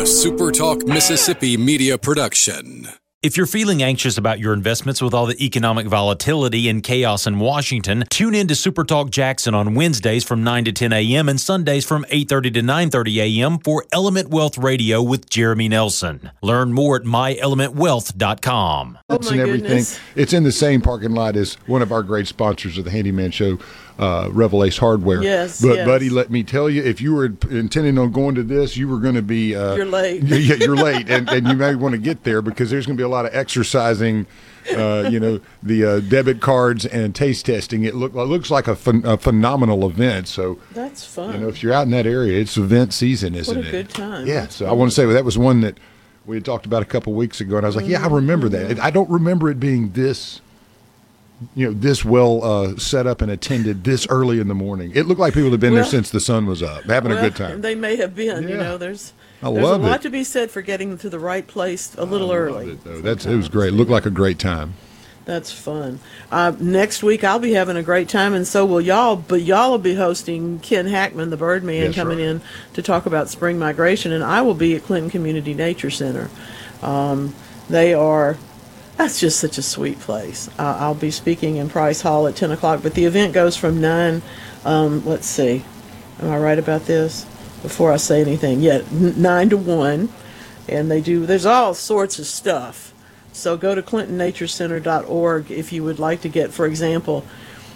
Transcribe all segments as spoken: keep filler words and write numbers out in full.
a SuperTalk Mississippi media production. If you're feeling anxious about your investments with all the economic volatility and chaos in Washington, tune in to SuperTalk Jackson on Wednesdays from nine to ten a.m. and Sundays from eight thirty to nine thirty a.m. for Element Wealth Radio with Jeremy Nelson. Learn more at my element wealth dot com. Oh my and everything. Goodness. It's in the same parking lot as one of our great sponsors of the Handyman Show, uh, Revelace Hardware. Yes, But, yes. buddy, let me tell you, if you were intending on going to this, you were going to be... Uh, you're late. Yeah, you're late, and, and you may want to get there because there's going to be a lot of exercising, uh, you know, the uh, debit cards and taste testing. It, look, it looks like a, ph- a phenomenal event. So that's fun. You know, if you're out in that area, it's event season, isn't it? What a good time. Yeah, that's so fun. I want to say well, that was one that we had talked about a couple weeks ago, and I was like, yeah, I remember that. I don't remember it being this, you know, this well uh, set up and attended this early in the morning. It looked like people had been well, there since the sun was up, having well, a good time. They may have been, yeah. you know, there's, I there's love a lot it. to be said for getting to the right place a little I early. It, though. That's, it was great. It looked like a great time. That's fun. Uh, next week I'll be having a great time, and so will y'all. But y'all will be hosting Ken Hackman, the Birdman, That's coming right. in to talk about spring migration, and I will be at Clinton Community Nature Center. Um, they are, that's just such a sweet place. Uh, I'll be speaking in Price Hall at ten o'clock, but the event goes from nine, um, let's see, am I right about this? Before I say anything, yeah, n- nine to one, and they do, there's all sorts of stuff. So go to clinton nature center dot org if you would like to get, for example,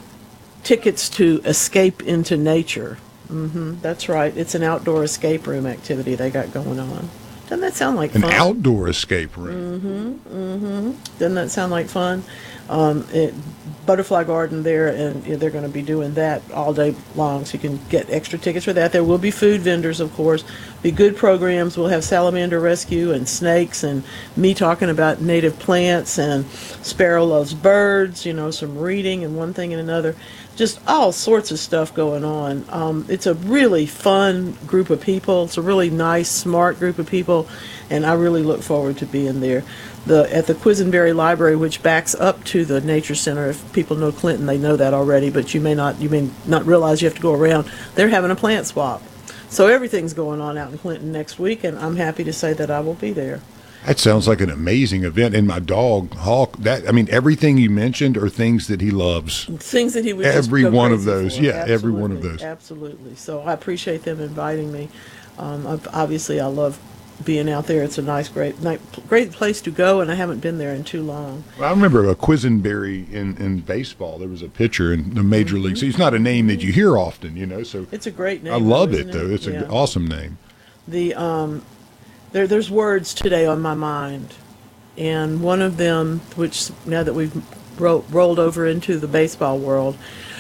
tickets to Escape into Nature. Mm-hmm, that's right. It's an outdoor escape room activity they got going on. Doesn't that sound like An fun? An outdoor escape room. Mm-hmm, mm-hmm. Doesn't that sound like fun? Um, it, Butterfly Garden there, and you know, they're going to be doing that all day long, so you can get extra tickets for that. There will be food vendors, of course. Be good programs. We'll have salamander rescue and snakes, and me talking about native plants, and Sparrow Loves Birds, you know, some reading and one thing and another. Just all sorts of stuff going on. Um, it's a really fun group of people. It's a really nice, smart group of people, and I really look forward to being there. The at the Quisenberry Library, which backs up to the Nature Center. If people know Clinton, they know that already, but you may not you may not realize you have to go around. They're having a plant swap. So everything's going on out in Clinton next week, and I'm happy to say that I will be there. That sounds like an amazing event. And my dog, Hawk, that I mean, everything you mentioned are things that he loves. Things that he would Every just go one of crazy those. for. Yeah, Absolutely. every one of those. Absolutely. So I appreciate them inviting me. Um, I've, obviously, I love being out there. It's a nice, great, nice, great place to go, and I haven't been there in too long. Well, I remember a Quisenberry in, in baseball. There was a pitcher in the major Mm-hmm. leagues. He's not a name that you hear often, you know. So it's a great name. I love though, it, isn't though. It's yeah. an awesome name. The um, there there's words today on my mind, and one of them, which now that we've ro- rolled over into the baseball world,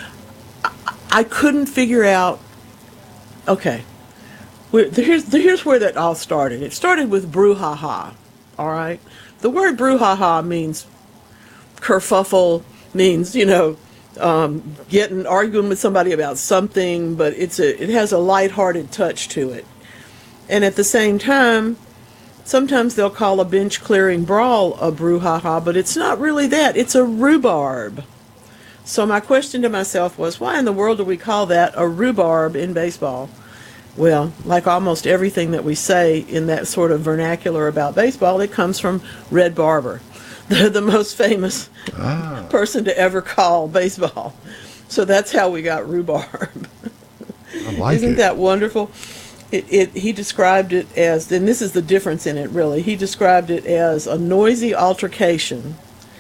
I, I couldn't figure out. Okay. We're, here's, here's where that all started. It started with brouhaha, all right? The word brouhaha means kerfuffle, means, you know, um, getting, arguing with somebody about something, but it's a, it has a lighthearted touch to it. And at the same time, sometimes they'll call a bench-clearing brawl a brouhaha, but it's not really that. It's a rhubarb. So my question to myself was, why in the world do we call that a rhubarb in baseball? Well, like almost everything that we say in that sort of vernacular about baseball, it comes from Red Barber, the, the most famous ah. person to ever call baseball. So that's how we got rhubarb. I like Isn't it. that wonderful? It, it, he described it as, and this is the difference in it really, he described it as a noisy altercation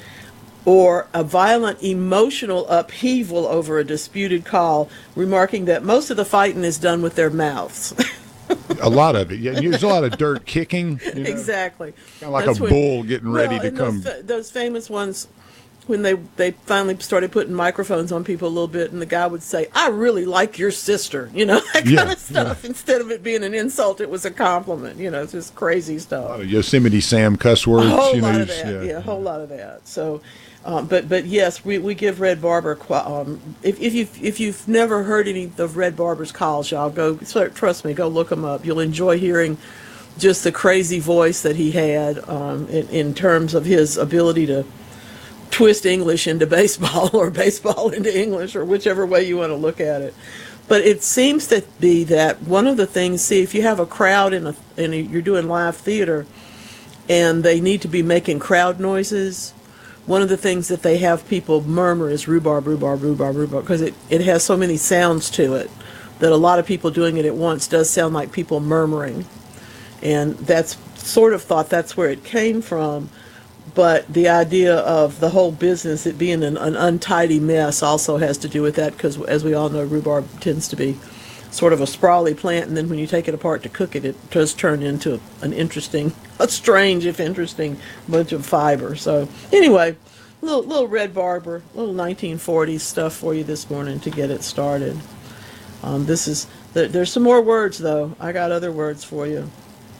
or a violent emotional upheaval over a disputed call, remarking that most of the fighting is done with their mouths. A lot of it. Yeah, there's a lot of dirt kicking. You know? Exactly. Kind of like That's a when, bull getting ready well, to and come. Those, those famous ones, when they, they finally started putting microphones on people a little bit, and the guy would say, "I really like your sister," you know, that Yeah, kind of stuff. yeah. Instead of it being an insult, it was a compliment. You know, it's just crazy stuff. A lot of Yosemite Sam cuss words. A whole you know, lot you of just- that, yeah. yeah, a whole lot of that. So, um, but but yes, we, we give Red Barber. Um, if if you if you've never heard any of Red Barber's calls, y'all go. Trust me, go look them up. You'll enjoy hearing just the crazy voice that he had um, in, in terms of his ability to twist English into baseball or baseball into English, or whichever way you want to look at it. But it seems to be that one of the things, see, if you have a crowd in a, and you're doing live theater, and they need to be making crowd noises, one of the things that they have people murmur is rhubarb, rhubarb, rhubarb, rhubarb, because it, it has so many sounds to it that a lot of people doing it at once does sound like people murmuring. And that's sort of thought that's where it came from. But the idea of the whole business, it being an, an untidy mess, also has to do with that, because as we all know, rhubarb tends to be sort of a sprawly plant, and then when you take it apart to cook it, it does turn into an interesting, a strange if interesting bunch of fiber. So anyway, little little red barber, little nineteen forties stuff for you this morning to get it started. Um, this is there, there's some more words though. I got other words for you.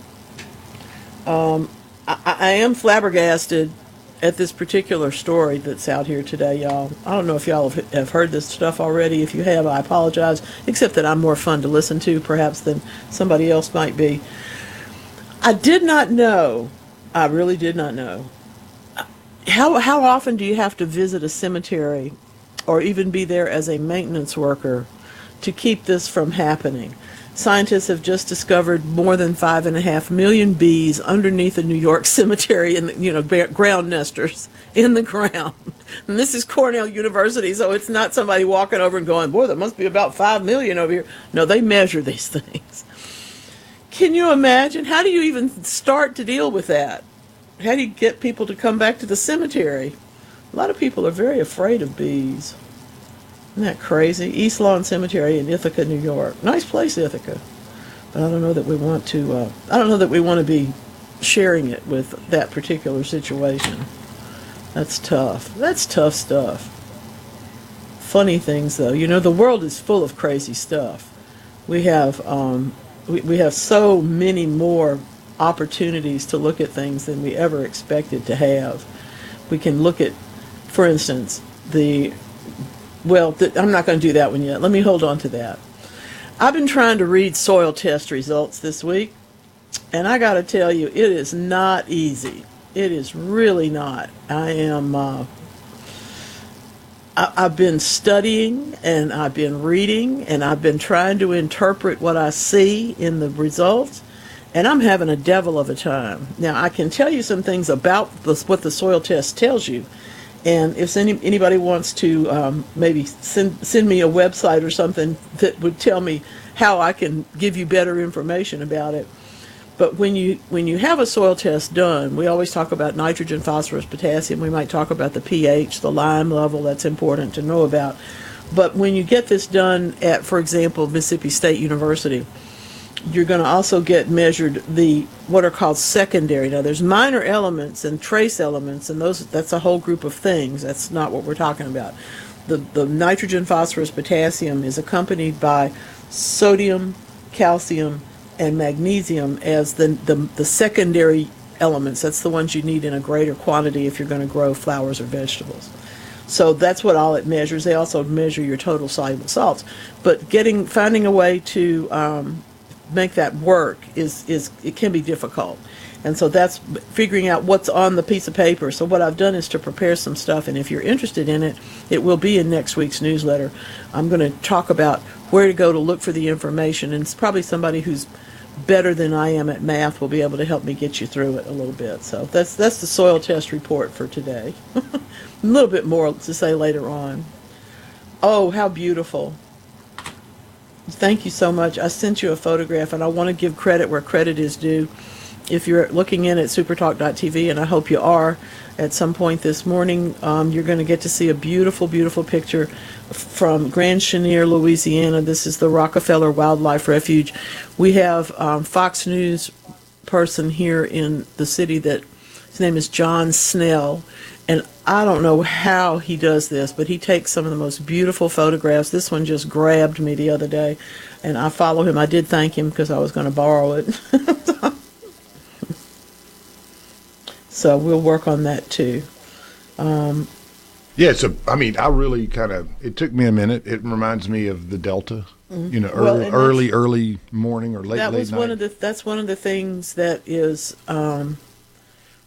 Um, I, I am flabbergasted at this particular story that's out here today, y'all. I don't know if y'all have, have heard this stuff already. If you have, I apologize, except that I'm more fun to listen to perhaps than somebody else might be. I did not know, I really did not know, how how often do you have to visit a cemetery or even be there as a maintenance worker to keep this from happening? Scientists have just discovered more than five and a half million bees underneath a New York cemetery, and you know, ground nesters in the ground. And this is Cornell University, so it's not somebody walking over and going, "Boy, there must be about five million over here." No, they measure these things. Can you imagine? How do you even start to deal with that? How do you get people to come back to the cemetery? A lot of people are very afraid of bees. Isn't that crazy? East Lawn Cemetery in Ithaca, New York. Nice place, Ithaca. But I don't know that we want to, uh, I don't know that we want to be sharing it with that particular situation. That's tough. That's tough stuff. Funny things, though. You know, the world is full of crazy stuff. We have, um, we, we have so many more opportunities to look at things than we ever expected to have. We can look at, for instance, the Well, th- I'm not going to do that one yet. Let me hold on to that. I've been trying to read soil test results this week, and I got to tell you, it is not easy. It is really not. I am, uh, I- I've been studying, and I've been reading, and I've been trying to interpret what I see in the results, and I'm having a devil of a time. Now, I can tell you some things about this, what the soil test tells you. And if any, anybody wants to um, maybe send send me a website or something that would tell me how I can give you better information about it. But when you when you have a soil test done, we always talk about nitrogen, phosphorus, potassium. We might talk about the pH, the lime level. That's important to know about. But when you get this done at, for example, Mississippi State University, you're going to also get measured the what are called secondary. Now, there's minor elements and trace elements, and those that's a whole group of things. That's not what we're talking about. The the nitrogen, phosphorus, potassium is accompanied by sodium, calcium, and magnesium as the the, the secondary elements. That's the ones you need in a greater quantity if you're going to grow flowers or vegetables. So that's what all it measures. They also measure your total soluble salts. But getting finding a way to um, make that work is is it can be difficult, and so that's figuring out what's on the piece of paper. So what I've done is to prepare some stuff, and if you're interested in it, it will be in next week's newsletter. I'm going to talk about where to go to look for the information, and it's probably somebody who's better than I am at math will be able to help me get you through it a little bit. So that's that's the soil test report for today. A little bit more to say later on. Oh, how beautiful. Thank you so much. I sent you a photograph, and I want to give credit where credit is due. If you're looking in at supertalk dot t v, and I hope you are at some point this morning, um, you're going to get to see a beautiful, beautiful picture from Grand Chenier, Louisiana. This is the Rockefeller Wildlife Refuge. We have um, Fox News person here in the city that his name is John Snell. And I don't know how he does this, but he takes some of the most beautiful photographs. This one just grabbed me the other day, and I follow him. I did thank him because I was going to borrow it. So we'll work on that too. Um, yeah, so I mean, I really kind of, it took me a minute. It reminds me of the Delta, mm-hmm. you know, early, well, early, early morning or late, that late was night. One of the, that's one of the things that is... Um,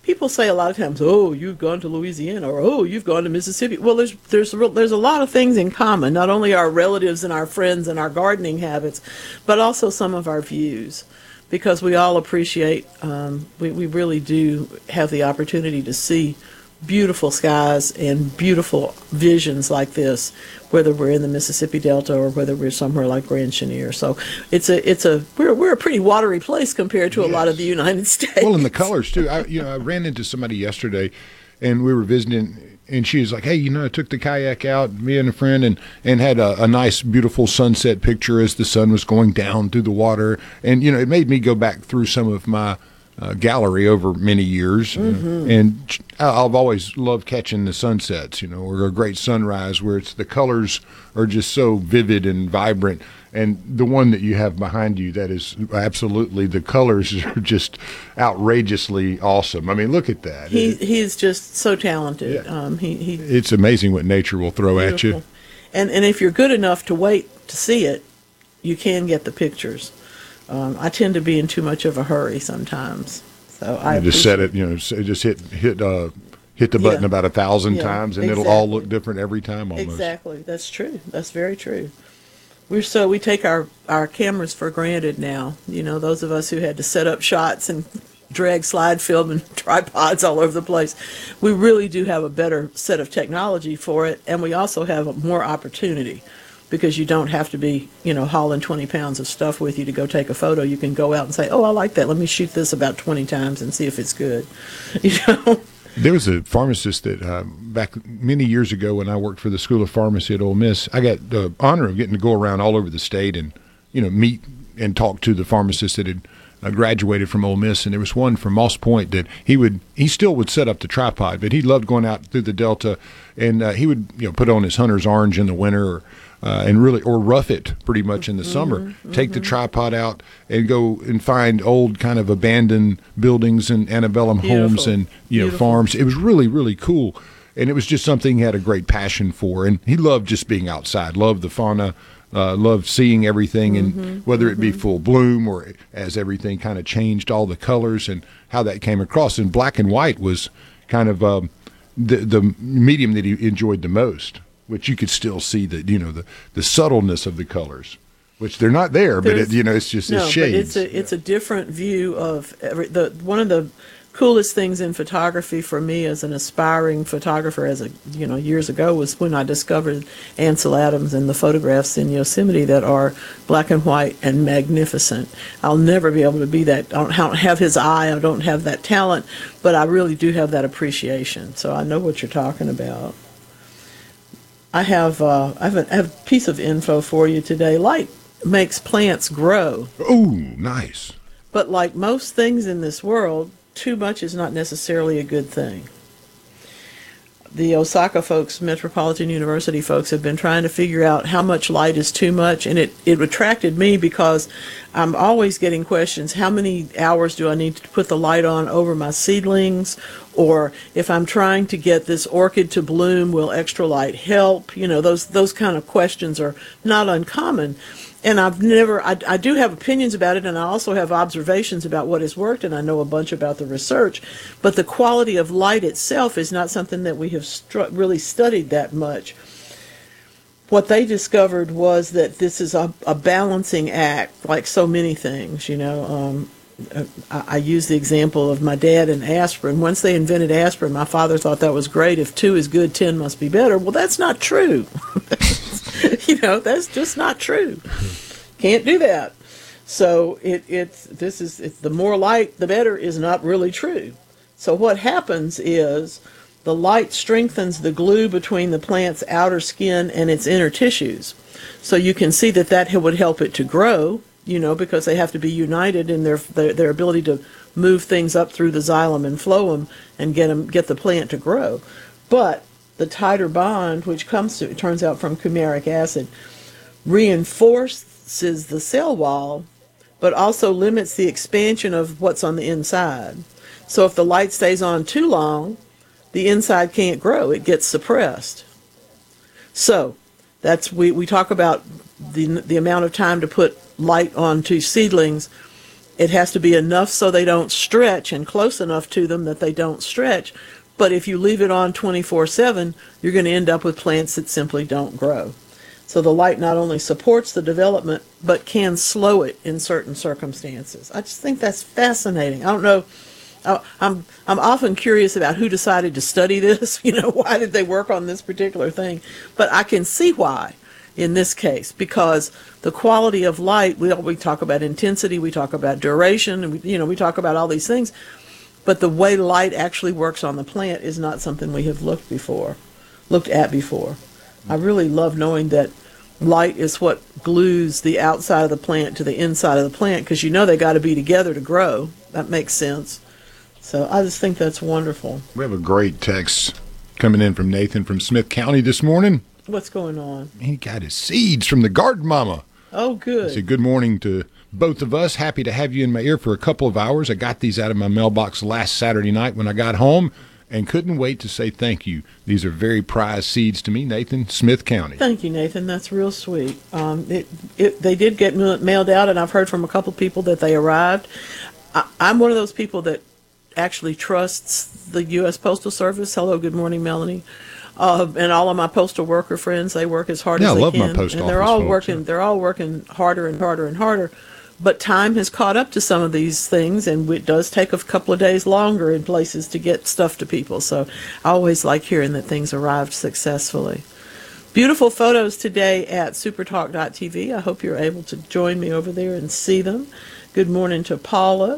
people say a lot of times, "Oh, you've gone to Louisiana," or "Oh, you've gone to Mississippi." Well, there's there's there's a lot of things in common. Not only our relatives and our friends and our gardening habits, but also some of our views, because we all appreciate. Um, we we really do have the opportunity to see beautiful skies and beautiful visions like this, whether we're in the Mississippi Delta or whether we're somewhere like Grand Chenier. So it's a it's a we're we're a pretty watery place compared to a Yes. lot of the United States. Well, and the colors too. I, you know, I ran into somebody yesterday, and we were visiting, and she was like, "Hey, you know, I took the kayak out, me and a friend, and and had a, a nice, beautiful sunset picture as the sun was going down through the water." And you know, it made me go back through some of my uh, gallery over many years, Mm-hmm. and I- I've always loved catching the sunsets, you know, or a great sunrise where it's the colors are just so vivid and vibrant. And the one that you have behind you, that is absolutely, the colors are just outrageously awesome. I mean, look at that. He It- he's just so talented. Yeah. Um, he he it's amazing what nature will throw at you. beautiful. And and if you're good enough to wait to see it, you can get the pictures. Um, I tend to be in too much of a hurry sometimes, so I You just set appreciate- it, you know, s- just hit hit uh, hit the button Yeah. about a thousand Yeah, times, and it'll all exactly. look different every time almost. Exactly. That's true. That's very true. We're so we take our, our cameras for granted now. You know, those of us who had to set up shots and drag slide film and tripods all over the place. We really do have a better set of technology for it, and we also have more opportunity because you don't have to be, you know, hauling twenty pounds of stuff with you to go take a photo. You can go out and say, "Oh, I like that. Let me shoot this about twenty times and see if it's good." You know? There was a pharmacist that uh, back many years ago when I worked for the School of Pharmacy at Ole Miss, I got the honor of getting to go around all over the state and, you know, meet and talk to the pharmacists that had uh, graduated from Ole Miss. And there was one from Moss Point that he would, he still would set up the tripod, but he loved going out through the Delta, and uh, he would, you know, put on his hunter's orange in the winter, or Uh, and really, or rough it pretty much in the summer. Take the tripod out and go and find old kind of abandoned buildings and antebellum homes Beautiful. and, you know, Beautiful. farms. It was really, really cool. And it was just something he had a great passion for. And he loved just being outside, loved the fauna, uh, loved seeing everything, and whether it be full bloom or as everything kind of changed, all the colors and how that came across. And black and white was kind of um, the, the medium that he enjoyed the most, which you could still see the, you know, the, the subtleness of the colors, which they're not there, but There's- it, you know, it's just No, it's but shades. it's a it's a different view of every, the one of the coolest things in photography for me as an aspiring photographer, as a you know years ago, was when I discovered Ansel Adams and the photographs in Yosemite that are black and white and magnificent. I'll never be able to be that. I don't, I don't have his eye. I don't have that talent, but I really do have that appreciation. So I know what you're talking about. I have uh, I have, a, I have a piece of info for you today. Light makes plants grow. Oh, nice. But like most things in this world, too much is not necessarily a good thing. The Osaka folks, Metropolitan University folks, have been trying to figure out how much light is too much, and it, it attracted me because I'm always getting questions, how many hours do I need to put the light on over my seedlings? Or if I'm trying to get this orchid to bloom, will extra light help? You know, those those kind of questions are not uncommon. And I've never, I, I do have opinions about it, and I also have observations about what has worked, and I know a bunch about the research. But the quality of light itself is not something that we have stru- really studied that much. What they discovered was that this is a, a balancing act, like so many things, you know. Um, I, I use the example of my dad and aspirin. Once they invented aspirin, my father thought that was great. If two is good, ten must be better. Well, that's not true. You know, that's just not true. Can't do that. So it it's this is it's, the more light, the better is not really true. So what happens is the light strengthens the glue between the plant's outer skin and its inner tissues. So you can see that that would help it to grow, you know, because they have to be united in their their, their ability to move things up through the xylem and phloem and get them get the plant to grow. But the tighter bond, which comes to, it turns out from fumaric acid, reinforces the cell wall, but also limits the expansion of what's on the inside. So if the light stays on too long, the inside can't grow. It gets suppressed. So that's we, we talk about the the amount of time to put light onto seedlings, It has to be enough so they don't stretch and close enough to them that they don't stretch. But if you leave it on twenty-four seven, you're going to end up with plants that simply don't grow. So the light not only supports the development, but can slow it in certain circumstances. I just think that's fascinating. I don't know. I'm I'm often curious about who decided to study this. You know, why did they work on this particular thing? But I can see why in this case, because the quality of light, we we talk about intensity, we talk about duration, and we, you know, we talk about all these things. But the way light actually works on the plant is not something we have looked before, looked at before. I really love knowing that light is what glues the outside of the plant to the inside of the plant, because you know they got to be together to grow. That makes sense. So I just think that's wonderful. We have a great text coming in from Nathan from Smith County this morning. What's going on? He got his seeds from the Garden Mama. Oh, good. He said, good morning to both of us. Happy to have you in my ear for a couple of hours. I got these out of my mailbox last Saturday night when I got home and couldn't wait to say thank you. These are very prized seeds to me. Nathan, Smith County. Thank you, Nathan. That's real sweet. Um, it, it, they did get mailed out, and I've heard from a couple people that they arrived. I, I'm one of those people that actually trusts the U S Postal Service. Hello, good morning, Melanie. Uh, and all of my postal worker friends, they work as hard yeah, as they I love can. my post and office they're all folks, working. yeah. They're all working harder and harder and harder. But time has caught up to some of these things, and it does take a couple of days longer in places to get stuff to people. So I always like hearing that things arrived successfully. Beautiful photos today at supertalk dot t v. I hope you're able to join me over there and see them. Good morning to Paula.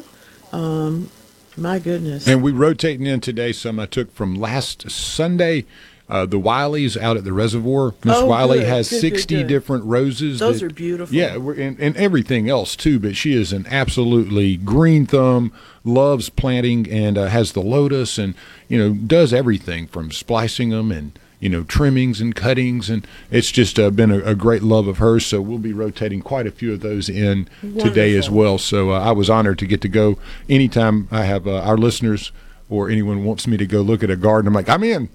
Um, my goodness. And we rotating in today some I took from last Sunday. Uh, the Wileys out at the reservoir. Miss Oh, Wiley good, has good, sixty good, good. different roses. Those that- are beautiful. Yeah, we're- and, and everything else too. But she is an absolutely green thumb, loves planting, and uh, has the lotus, and you know does everything from splicing them and you know trimmings and cuttings, and it's just uh, been a, a great love of hers. So we'll be rotating quite a few of those in today as Wonderful. well. So uh, I was honored to get to go anytime I have uh, our listeners or anyone wants me to go look at a garden. I'm like, I'm in.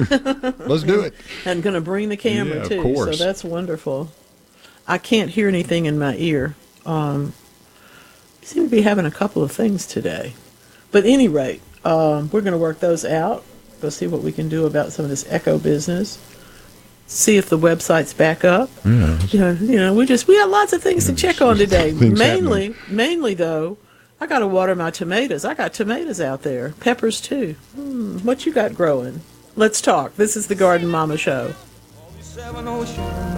Let's do it. And going to bring the camera, Yeah, of too. course. So that's wonderful. I can't hear anything in my ear. Um, we seem to be having a couple of things today. But at any rate, um, we're going to work those out. Go see what we can do about some of this echo business. See if the website's back up. Yeah. You know, you know, we just we got lots of things to check on today. Things Mainly, mainly though, I got to water my tomatoes. I got tomatoes out there, peppers too. Hmm, what you got growing? Let's talk. This is the Garden Mama Show. Seven oceans.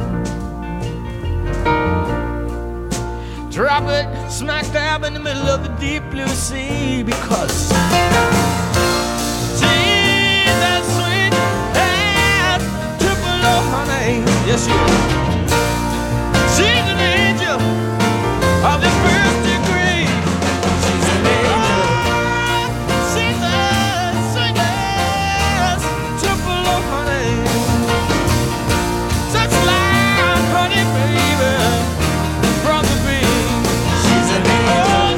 Drop it smack dab in the middle of the deep blue sea, because see that sweet ass Tupelo honey. Yes, you are. She's an angel of the first degree. She's an angel. She's a sweet ass Tupelo honey. Such like honey, baby, from the bee. She's an angel.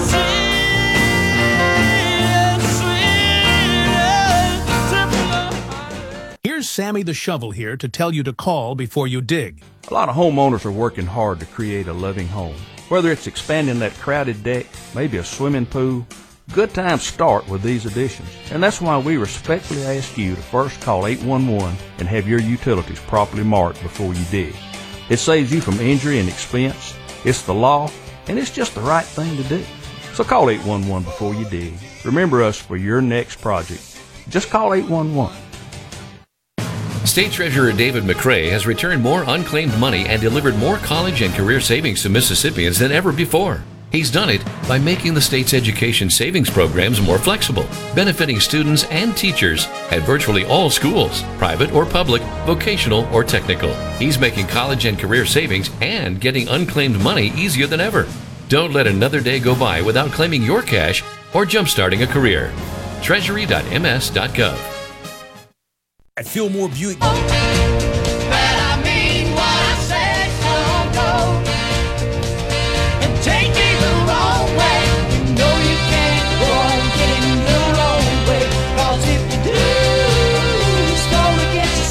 Oh, sweet, sweet Tupelo honey. Here's Sammy the Shovel here to tell you to call before you dig. A lot of homeowners are working hard to create a loving home. Whether it's expanding that crowded deck, maybe a swimming pool, good times start with these additions. And that's why we respectfully ask you to first call eight one one and have your utilities properly marked before you dig. It saves you from injury and expense. It's the law, and it's just the right thing to do. So call eight one one before you dig. Remember us for your next project. Just call eight one one. State Treasurer David McRae has returned more unclaimed money and delivered more college and career savings to Mississippians than ever before. He's done it by making the state's education savings programs more flexible, benefiting students and teachers at virtually all schools, private or public, vocational or technical. He's making college and career savings and getting unclaimed money easier than ever. Don't let another day go by without claiming your cash or jumpstarting a career. treasury dot m s dot gov. At Fillmore Buick. But I mean what I said, so go and take me the wrong way. You know you can't go on getting the wrong way, 'cause if you do, it's gonna get you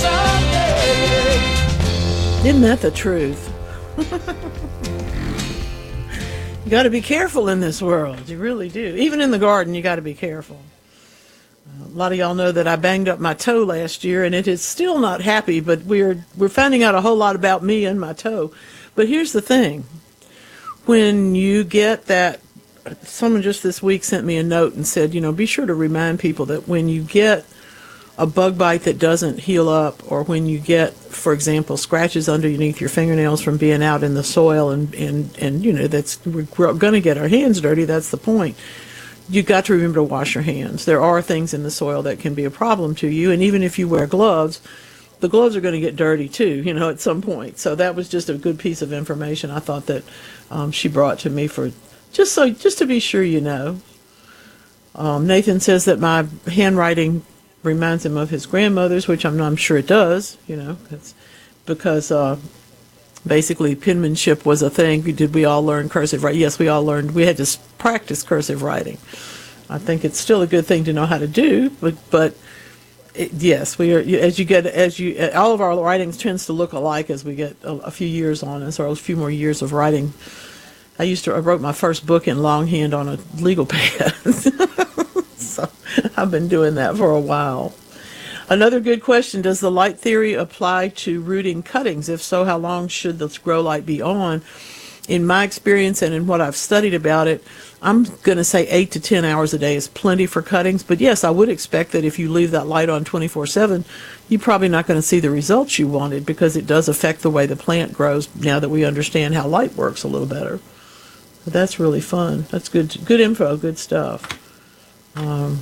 someday. Isn't that the truth? You got to be careful in this world. You really do. Even in the garden, you got to be careful. Uh, a lot of y'all know that I banged up my toe last year, and it is still not happy, but we're we're finding out a whole lot about me and my toe. But here's the thing. When you get that, someone just this week sent me a note and said, you know, be sure to remind people that when you get a bug bite that doesn't heal up, or when you get, for example, scratches underneath your fingernails from being out in the soil, and, and, and you know, that's we're going to get our hands dirty, that's the point. You've got to remember to wash your hands. There are things in the soil that can be a problem to you, and even if you wear gloves, the gloves are going to get dirty too, you know, at some point. So that was just a good piece of information I thought that um, she brought to me for just so just to be sure you know. Um, Nathan says that my handwriting reminds him of his grandmother's, which I'm, I'm sure it does, you know, it's because uh, basically penmanship was a thing. Did we all learn cursive writing? Yes, we all learned. We had to s- practice cursive writing. I think it's still a good thing to know how to do, but but it, yes, we are. As you get, as you, all of our writings tends to look alike as we get a, a few years on us, or a few more years of writing. I used to. I wrote my first book in longhand on a legal pad. So I've been doing that for a while. Another good question, does the light theory apply to rooting cuttings? If so, how long should the grow light be on? In my experience and in what I've studied about it, I'm going to say eight to ten hours a day is plenty for cuttings. But yes, I would expect that if you leave that light on twenty-four seven, you're probably not going to see the results you wanted, because it does affect the way the plant grows now that we understand how light works a little better. But that's really fun. That's good, good info, good stuff. Um,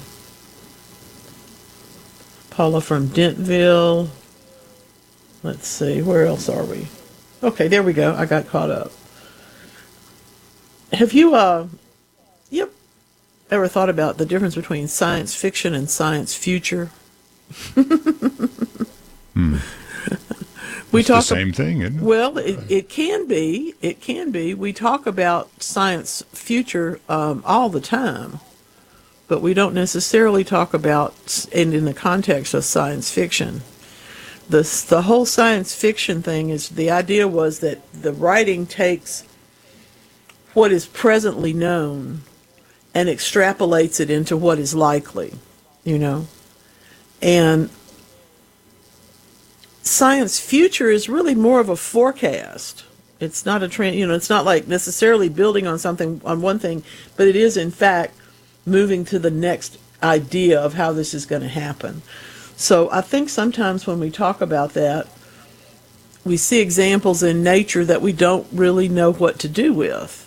Paula from Dentville. Let's see, where else are we? Okay, there we go. I got caught up. Have you, uh, yep, ever thought about the difference between science fiction and science future? hmm. We it's talk the same thing, isn't it? Well, it, it can be. It can be. We talk about science future um, all the time. But we don't necessarily talk about, and in the context of science fiction. The, the whole science fiction thing is, the idea was that the writing takes what is presently known and extrapolates it into what is likely, you know. And science future is really more of a forecast. It's not a trend, you know, it's not like necessarily building on something, on one thing, but it is in fact moving to the next idea of how this is going to happen. So I think sometimes when we talk about that, we see examples in nature that we don't really know what to do with.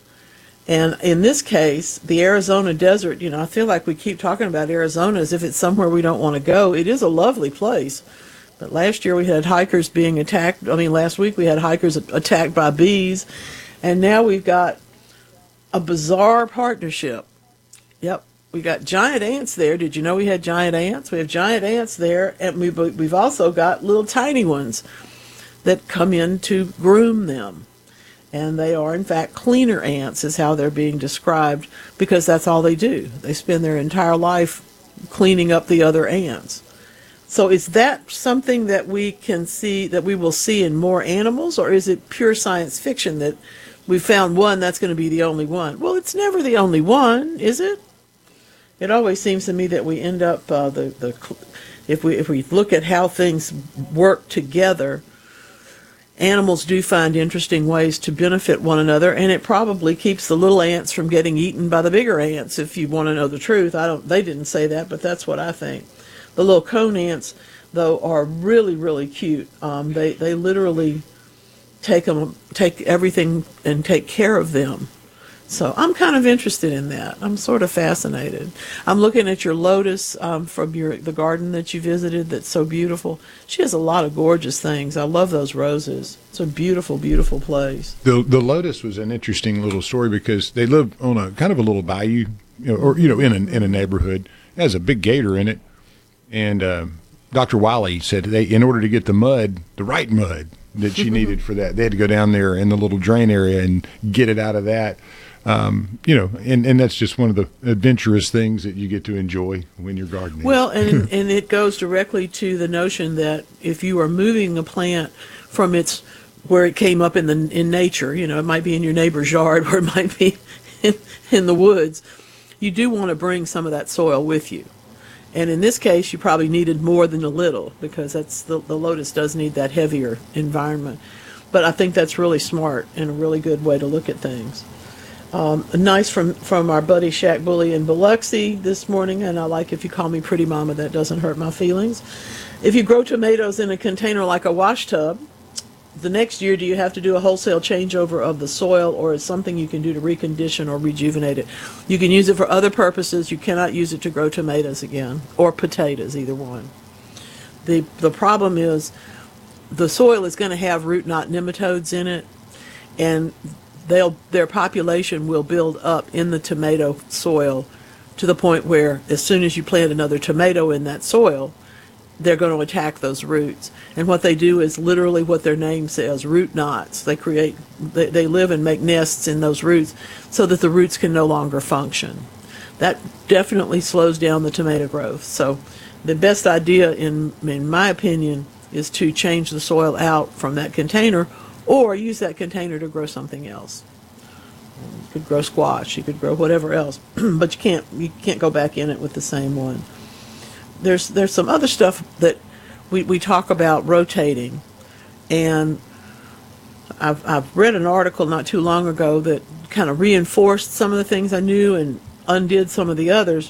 And in this case, the Arizona desert, you know, I feel like we keep talking about Arizona as if it's somewhere we don't want to go. It is a lovely place. But last year we had hikers being attacked. I mean, last week we had hikers attacked by bees. And now we've got a bizarre partnership. Yep, we got giant ants there. Did you know we had giant ants? We have giant ants there, and we've, we've also got little tiny ones that come in to groom them. And they are, in fact, cleaner ants is how they're being described, because that's all they do. They spend their entire life cleaning up the other ants. So is that something that we can see, that we will see in more animals, or is it pure science fiction that we found one, that's going to be the only one? Well, it's never the only one, is it? It always seems to me that we end up, uh, the, the if we if we look at how things work together, animals do find interesting ways to benefit one another, and it probably keeps the little ants from getting eaten by the bigger ants, if you want to know the truth. I don't. They didn't say that, but that's what I think. The little cone ants, though, are really, really cute. Um, they they literally take them, take everything, and take care of them. So I'm kind of interested in that. I'm sort of fascinated. I'm looking at your lotus um, from your the garden that you visited that's so beautiful. She has a lot of gorgeous things. I love those roses. It's a beautiful, beautiful place. The the lotus was an interesting little story because they live on a kind of a little bayou, you know, or you know, in a in a neighborhood. It has a big gator in it, and uh, Doctor Wiley said they, in order to get the mud, the right mud that she needed for that, they had to go down there in the little drain area and get it out of that. Um, you know, and, and that's just one of the adventurous things that you get to enjoy when you're gardening. Well, and and it goes directly to the notion that if you are moving a plant from its where it came up in the in nature. You know, it might be in your neighbor's yard or it might be in, in the woods. You do want to bring some of that soil with you. And in this case, you probably needed more than a little, because that's the, the lotus does need that heavier environment. But I think that's really smart and a really good way to look at things. Um, nice from, from our buddy Shaq Bully in Biloxi this morning, and I like if you call me Pretty Mama, that doesn't hurt my feelings. If you grow tomatoes in a container like a wash tub, the next year, do you have to do a wholesale changeover of the soil, or is something you can do to recondition or rejuvenate it? You can use it for other purposes. You cannot use it to grow tomatoes again, or potatoes, either one. The, the problem is the soil is going to have root knot nematodes in it, and they'll their population will build up in the tomato soil to the point where as soon as you plant another tomato in that soil, they're going to attack those roots. And what they do is literally what their name says, root knots. They create, they, they live and make nests in those roots so that the roots can no longer function. That definitely slows down the tomato growth. So the best idea, in, in my opinion, is to change the soil out from that container, or use that container to grow something else. You could grow squash, you could grow whatever else, but you can't you can't go back in it with the same one. There's there's some other stuff that we, we talk about rotating, and I've I've read an article not too long ago that kind of reinforced some of the things I knew and undid some of the others.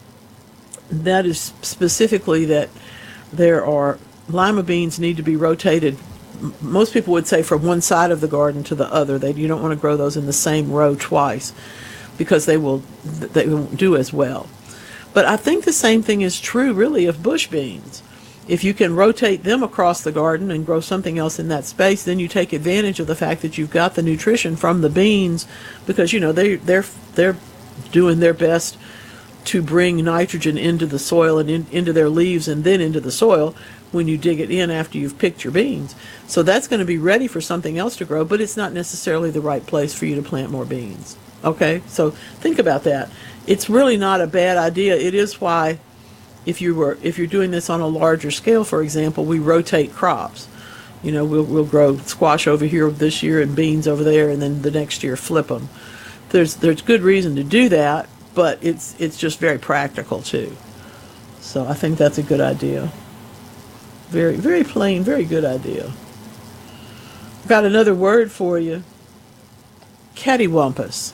That is specifically that there are lima beans need to be rotated. Most people would say from one side of the garden to the other. They, you don't want to grow those in the same row twice, because they will they won't do as well. But I think the same thing is true really of bush beans. If you can rotate them across the garden and grow something else in that space, then you take advantage of the fact that you've got the nutrition from the beans, because you know they they're they're doing their best to bring nitrogen into the soil and in, into their leaves and then into the soil when you dig it in after you've picked your beans. So that's going to be ready for something else to grow, but it's not necessarily the right place for you to plant more beans. Okay, so think about that. It's really not a bad idea. It is why, if you were if you're doing this on a larger scale, for example, we rotate crops. You know, we'll we'll grow squash over here this year and beans over there, and then the next year flip them. There's there's good reason to do that, but it's it's just very practical too. So I think that's a good idea. Very very plain, very good idea. Got another word for you. Cattywampus.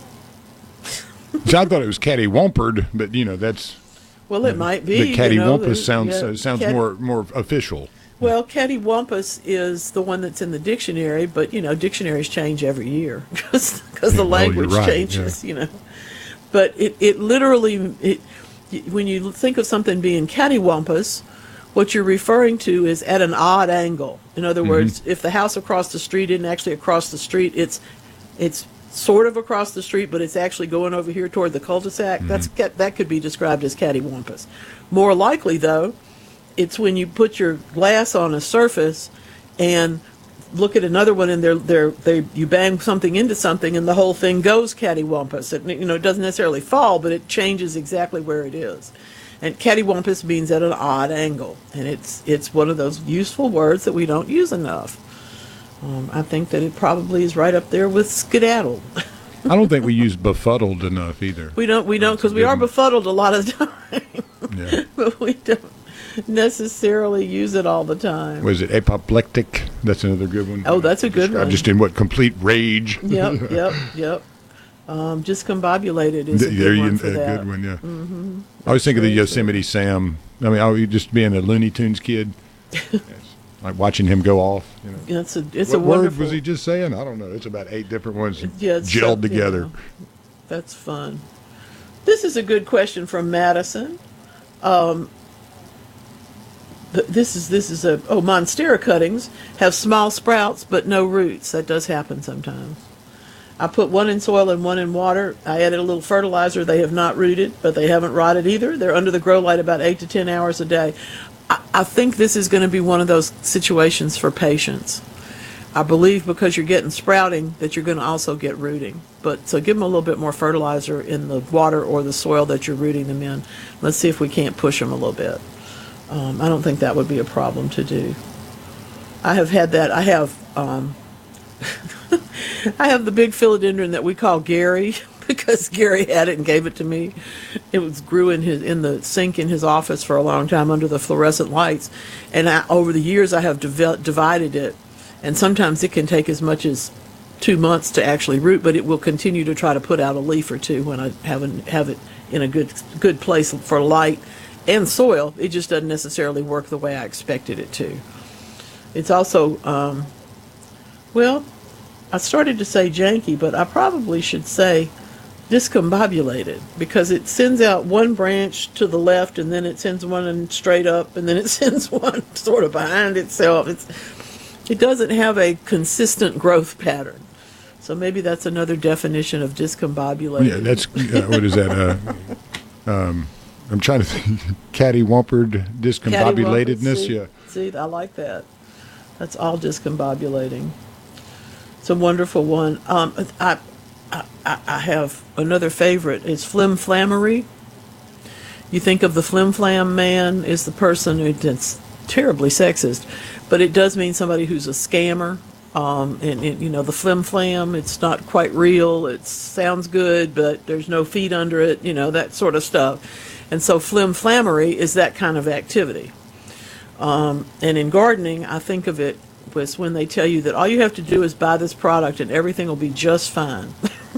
So I thought it was catty-wampered, but you know that's. Well, it might be. The cattywampus you know, the, sounds yeah, uh, sounds cat- more more official. Well, cattywampus is the one that's in the dictionary, but you know dictionaries change every year because the language right, changes. yeah. You know, but it it literally it when you think of something being cattywampus, what you're referring to is at an odd angle. In other words, if the house across the street isn't actually across the street, it's it's sort of across the street, but it's actually going over here toward the cul-de-sac. Mm-hmm. That's that could be described as cattywampus. More likely, though, it's when you put your glass on a surface and look at another one, and they're, they're, they you bang something into something, and the whole thing goes cattywampus. It, you know, it doesn't necessarily fall, but it changes exactly where it is. And cattywampus means at an odd angle, and it's it's one of those useful words that we don't use enough. Um, I think that it probably is right up there with skedaddle. I don't think we use befuddled enough either. We don't, we don't, because we are befuddled a lot of the time, Yeah. but we don't necessarily use it all the time. Was it apoplectic? That's another good one. Oh, that's a good Described one. Just in what complete rage. Yep, yep, yep. Um, discombobulated is a There good you one for a that. good one, yeah. Mm-hmm. I always think of the Very good. Yosemite Sam. I mean, I was just being a Looney Tunes kid, Yes. like watching him go off. You know. It's a, it's what a word wonderful. was he just saying? I don't know. It's about eight different ones Yeah, it's gelled something, together. you know. That's fun. This is a good question from Madison. Um, th- this is this is a oh monstera cuttings have small sprouts but no roots. That does happen sometimes. I put one in soil and one in water. I added a little fertilizer. They have not rooted, but they haven't rotted either. They're under the grow light about eight to ten hours a day. I, I think this is going to be one of those situations for patience. I believe because you're getting sprouting that you're going to also get rooting. But so give them a little bit more fertilizer in the water or the soil that you're rooting them in. Let's see if we can't push them a little bit. Um, I don't think that would be a problem to do. I have had that. I have um, I have the big philodendron that we call Gary because Gary had it and gave it to me. It was grew in his in the sink in his office for a long time under the fluorescent lights, and I, over the years I have div- divided it, and sometimes it can take as much as two months to actually root, but it will continue to try to put out a leaf or two when I haven't have it in a good good place for light and soil. It just doesn't necessarily work the way I expected it to. It's also, um, well, I started to say janky, but I probably should say discombobulated, because it sends out one branch to the left and then it sends one in straight up and then it sends one sort of behind itself. It's, it doesn't have a consistent growth pattern. So maybe that's another definition of discombobulated. Yeah, that's, uh, what is that? Uh, um, I'm trying to think. Catty-wampered discombobulatedness. See, Yeah. See, I like that. That's all discombobulating. It's a wonderful one. Um, I, I, I have another favorite. It's flimflammery. You think of the flimflam man as the person who, that's terribly sexist, but it does mean somebody who's a scammer. Um, and, and, you know, the flimflam, it's not quite real. It sounds good, but there's no feet under it, you know, that sort of stuff. And so flimflammery is that kind of activity. Um, and in gardening, I think of it was when they tell you that all you have to do is buy this product and everything will be just fine.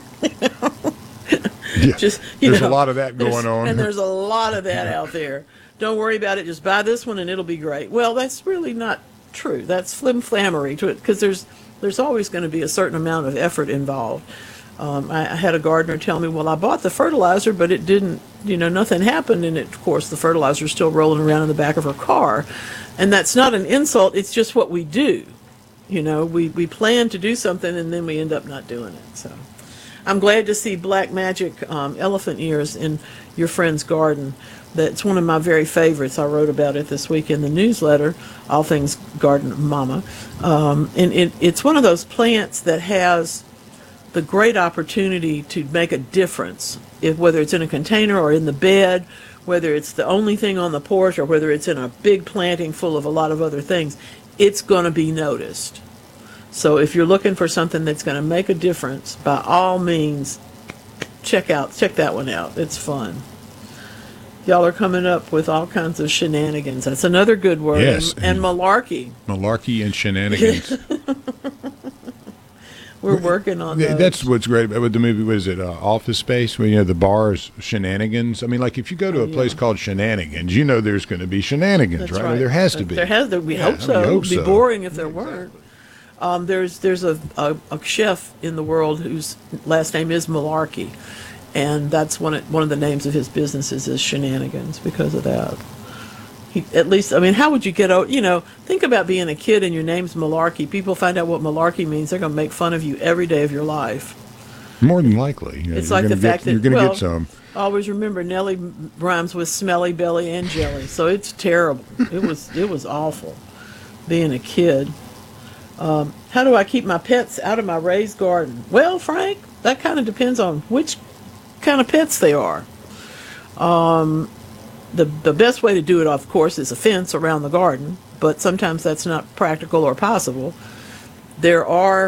Yeah. Just, you there's know, a lot of that there's- going on. And there's a lot of that out there. Don't worry about it. Just buy this one and it'll be great. Well, that's really not true. That's flimflammery to it, because there's there's always going to be a certain amount of effort involved. Um, I, I had a gardener tell me, well, I bought the fertilizer, but it didn't, you know, nothing happened. And it, of course, the fertilizer's still rolling around in the back of her car. And that's not an insult. It's just what we do. You know, we, we plan to do something and then we end up not doing it. So I'm glad to see black magic um, elephant ears in your friend's garden. That's one of my very favorites. I wrote about it this week in the newsletter, All Things Garden Mama. Um, and it, it's one of those plants that has the great opportunity to make a difference, if, whether it's in a container or in the bed, whether it's the only thing on the porch or whether it's in a big planting full of a lot of other things. It's going to be noticed. So if you're looking for something that's going to make a difference, by all means, check out check that one out. It's fun. Y'all are coming up with all kinds of shenanigans. That's another good word. Yes, And, and malarkey. Malarkey and shenanigans. We're working on Th- those. That's what's great about the movie. What is it? Uh, Office Space. Where, you know, the bars shenanigans. I mean, like if you go to a place called Shenanigans, you know there's going to be shenanigans, That's right? right. Or there has to be. There has to. We Yeah, hope I mean, so. you hope It'd be so. boring if there weren't. Um, there's there's a, a, a chef in the world whose last name is Malarkey, and that's one of, one of the names of his businesses is Shenanigans because of that. He, at least, I mean, how would you get out? You know, think about being a kid and your name's Malarkey. People find out what Malarkey means, they're going to make fun of you every day of your life. More than likely. You know, It's you're like the gonna get- fact that you're going to well, get some. always remember Nellie rhymes with smelly belly and jelly, so it's terrible. It was it was awful being a kid. Um, how do I keep my pets out of my raised garden? Well, Frank, that kind of depends on which kind of pets they are. Um, the the best way to do it, of course, is a fence around the garden, but sometimes that's not practical or possible. There are.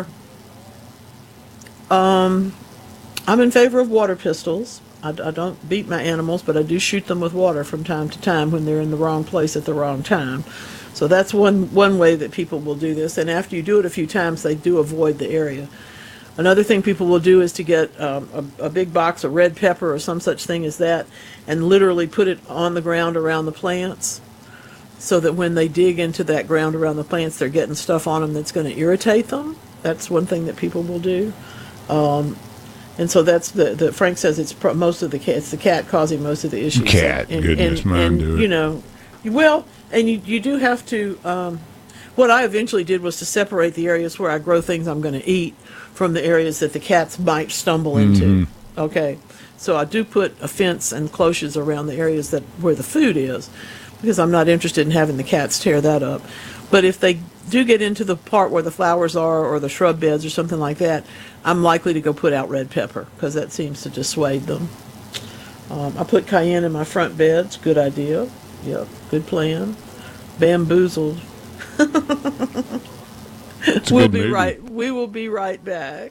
Um, I'm in favor of water pistols. I, I don't beat my animals, but I do shoot them with water from time to time when they're in the wrong place at the wrong time. So that's one, one way that people will do this. And after you do it a few times, they do avoid the area. Another thing people will do is to get um, a, a big box of red pepper or some such thing as that and literally put it on the ground around the plants so that when they dig into that ground around the plants, they're getting stuff on them that's going to irritate them. That's one thing that people will do. Um, and so that's the, the Frank says it's pro, most of the cat, it's the cat causing most of the issues. Cat, and, goodness, and, mine and, do it. You know, well, and you, you do have to, um, what I eventually did was to separate the areas where I grow things I'm going to eat from the areas that the cats might stumble into. Mm-hmm. Okay. So I do put a fence and cloches around the areas that where the food is because I'm not interested in having the cats tear that up. But if they do get into the part where the flowers are or the shrub beds or something like that, I'm likely to go put out red pepper because that seems to dissuade them. Um, I put cayenne in my front beds. Good idea. Yep, good plan. Bamboozled. It's a we'll good be movie. right. We will be right back.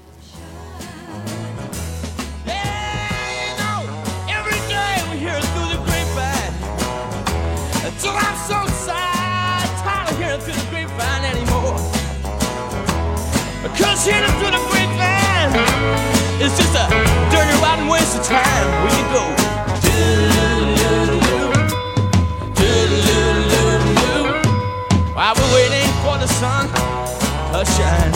Every day we hear it through the grapevine. Until I'm so sad, tired of hearing through the grapevine anymore. Because hearing it through the grapevine is just a dirty, rotten waste of time. We can go do-do-do-do-do, do-do-do-do-do, while we're waiting for the sun to shine.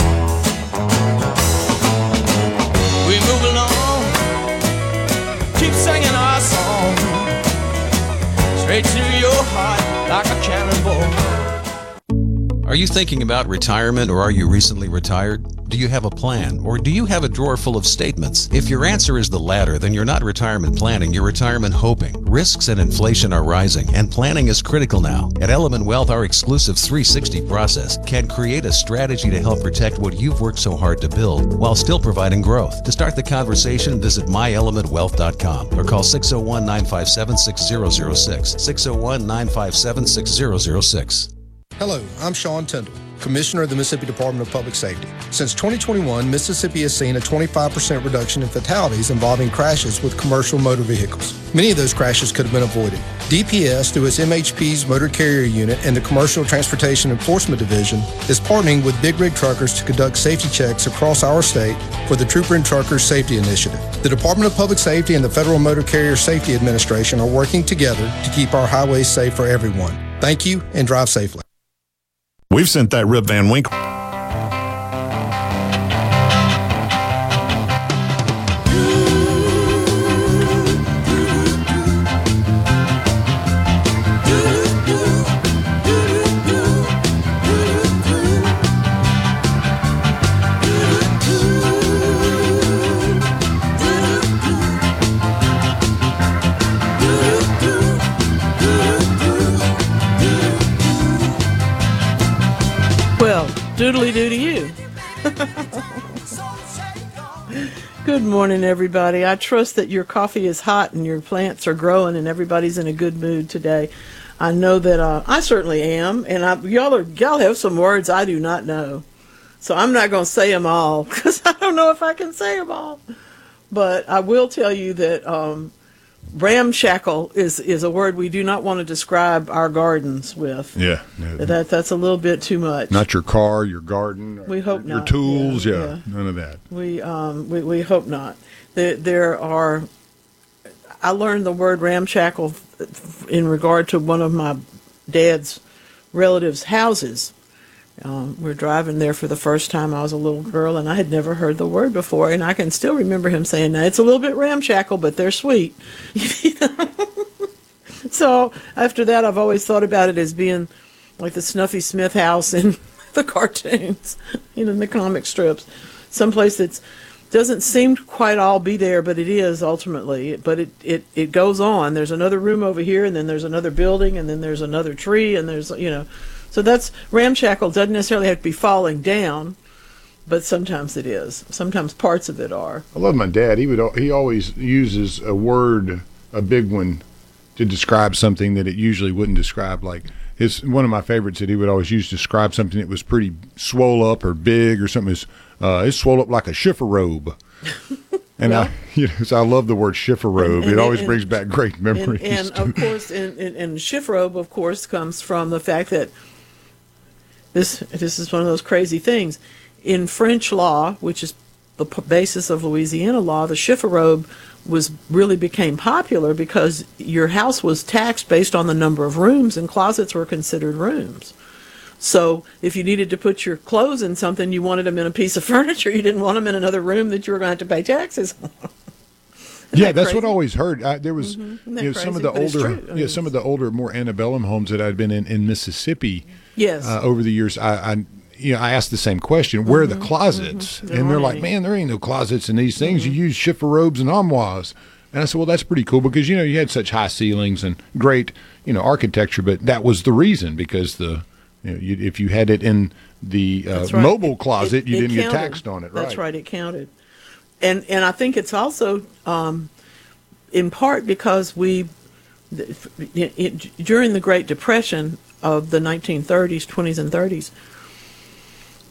We move along, keep singing our song, straight to your heart like a cannonball. Are you thinking about retirement, or are you recently retired? Do you have a plan, or do you have a drawer full of statements? If your answer is the latter, then you're not retirement planning, you're retirement hoping. Risks and inflation are rising, and planning is critical now. At Element Wealth, our exclusive three sixty process can create a strategy to help protect what you've worked so hard to build while still providing growth. To start the conversation, visit my element wealth dot com or call six oh one, nine five seven, six oh oh six, six oh one, nine five seven, six oh oh six. Hello, I'm Sean Tyndall, Commissioner of the Mississippi Department of Public Safety. Since twenty twenty-one, Mississippi has seen a twenty-five percent reduction in fatalities involving crashes with commercial motor vehicles. Many of those crashes could have been avoided. D P S, through its M H P's Motor Carrier Unit and the Commercial Transportation Enforcement Division, is partnering with Big Rig Truckers to conduct safety checks across our state for the Trooper and Truckers Safety Initiative. The Department of Public Safety and the Federal Motor Carrier Safety Administration are working together to keep our highways safe for everyone. Thank you, and drive safely. We've sent that Rip Van Winkle. Doodly doo to you. Good morning, everybody. I trust that your coffee is hot and your plants are growing and everybody's in a good mood today. I know that uh, I certainly am, and I, y'all are y'all have some words I do not know, so I'm not going to say them all because I don't know if I can say them all. But I will tell you that um, ramshackle is, is a word we do not want to describe our gardens with. Yeah. yeah. That that's a little bit too much. Not your car, your garden. Or we hope your not. tools. Yeah, Yeah, yeah. none of that. We um we, we hope not. There there are. I learned the word ramshackle in regard to one of my dad's relatives' houses. Um, we're driving there for the first time. I was a little girl, and I had never heard the word before. And I can still remember him saying, "Now it's a little bit ramshackle, but they're sweet." So after that, I've always thought about it as being like the Snuffy Smith house in the cartoons, you know, in the comic strips, someplace that's doesn't seem to quite all be there, but it is ultimately. But it, it, it goes on. There's another room over here, and then there's another building, and then there's another tree, and there's, you know. So that's, ramshackle doesn't necessarily have to be falling down, but sometimes it is. Sometimes parts of it are. I love my dad. He would al- he always uses a word, a big one, to describe something that it usually wouldn't describe. Like his one of my favorites that he would always use to describe something that was pretty swole up or big or something is uh, it's swole up like a shiffer robe. And Well, I, you know, so I love the word shiffer robe. and- It always and- brings back great memories. And, and of course, and, and, and chiffrobe, of course, comes from the fact that this this is one of those crazy things. In French law, which is the p- basis of Louisiana law, the chiffrobe was really became popular because your house was taxed based on the number of rooms, and closets were considered rooms. So if you needed to put your clothes in something, you wanted them in a piece of furniture. You didn't want them in another room that you were going to have to pay taxes on. Yeah, that that's what I crazy? always heard. I, there was, Mhm. Isn't you that know, some of crazy? the But it's older, true. I yeah, mean, some of the older, more antebellum homes that I'd been in in Mississippi. Yes. Uh, over the years, I, I, you know, I asked the same question: where are the closets? There And they're aren't like, any. man, there ain't no closets in these things. You use shiffer robes and armoires. And I said, well, that's pretty cool because you know you had such high ceilings and great, you know, architecture, but that was the reason because the, you know, you, if you had it in the uh, That's right. mobile It- closet, it- you it didn't get counted. taxed on it. Right. That's right. It counted, and and I think it's also um, in part because we it, it, during the Great Depression of the nineteen thirties, twenties, and thirties,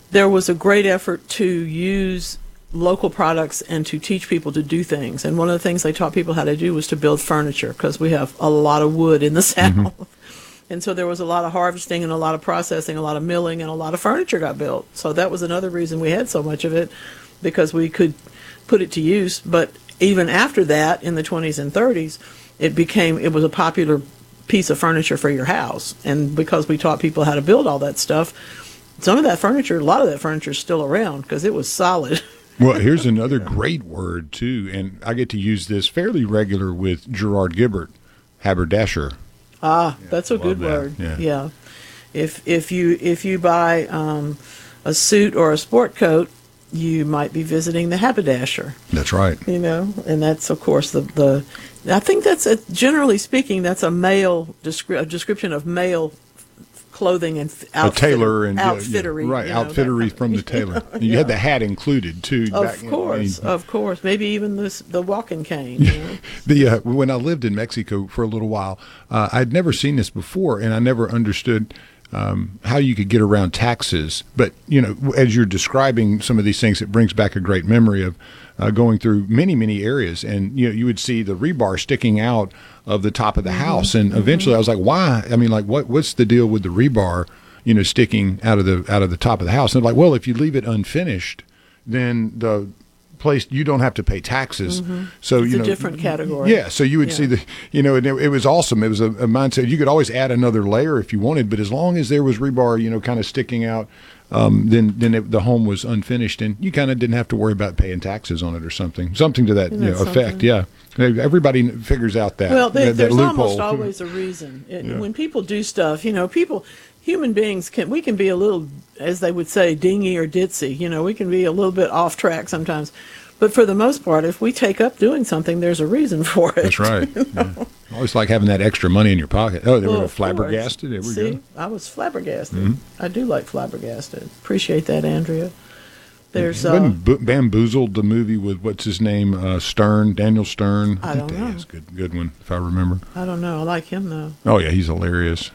there was a great effort to use local products and to teach people to do things. And one of the things they taught people how to do was to build furniture, because we have a lot of wood in the South. Mm-hmm. And so there was a lot of harvesting and a lot of processing, a lot of milling, and a lot of furniture got built. So that was another reason we had so much of it, because we could put it to use. But even after that, in the twenties and thirties, it became, it was a popular piece of furniture for your house. And because we taught people how to build all that stuff, some of that furniture, a lot of that furniture is still around because it was solid. Well, here's another great word, too, and I get to use this fairly regular with Gerard Gibbert, haberdasher. Ah, yeah, that's a good that. word. Yeah. yeah. If if you if you buy um, a suit or a sport coat, you might be visiting the haberdasher. That's right. You know, and that's of course the the. I think that's a, generally speaking, that's a male descri- a description of male clothing and outfitter, a tailor and outfittery, yeah, right? You know, outfittery kind of, from the tailor. yeah. You had the hat included too. Of back, course, you know, I mean, of course. Maybe even this the walking cane. You know? the uh, when I lived in Mexico for a little while, uh, I'd never seen this before, and I never understood um, how you could get around taxes. But you know, as you're describing some of these things, it brings back a great memory of uh, going through many, many areas, and you know, you would see the rebar sticking out of the top of the mm-hmm. house, and mm-hmm. eventually I was like, why? I mean, like, what? What's the deal with the rebar? You know, sticking out of the out of the top of the house. And they're like, well, if you leave it unfinished, then the place, you don't have to pay taxes. Mm-hmm. So it's you a know, different category. Yeah. So you would yeah. see the, you know, and it, it was awesome. It was a, a mindset. You could always add another layer if you wanted, but as long as there was rebar, you know, kind of sticking out, um, then then it, the home was unfinished, and you kind of didn't have to worry about paying taxes on it or something, something to that, Isn't you know, that effect. Yeah. Everybody figures out that. Well, they, that, there's that almost always a reason. It, yeah. When people do stuff, you know, people, human beings can, we can be a little, as they would say, dingy or ditzy. You know, we can be a little bit off track sometimes. But for the most part, if we take up doing something, there's a reason for it. That's right. You know? Yeah. I always like having that extra money in your pocket. Oh, they well, were flabbergasted. There we See, go. I was flabbergasted. Mm-hmm. I do like flabbergasted. Appreciate that, Andrea. There's Wasn't uh, B- Bamboozled, the movie with what's his name, uh, Stern, Daniel Stern. I don't know. That's a good, good one, if I remember. I don't know. I like him though. Oh yeah, he's hilarious.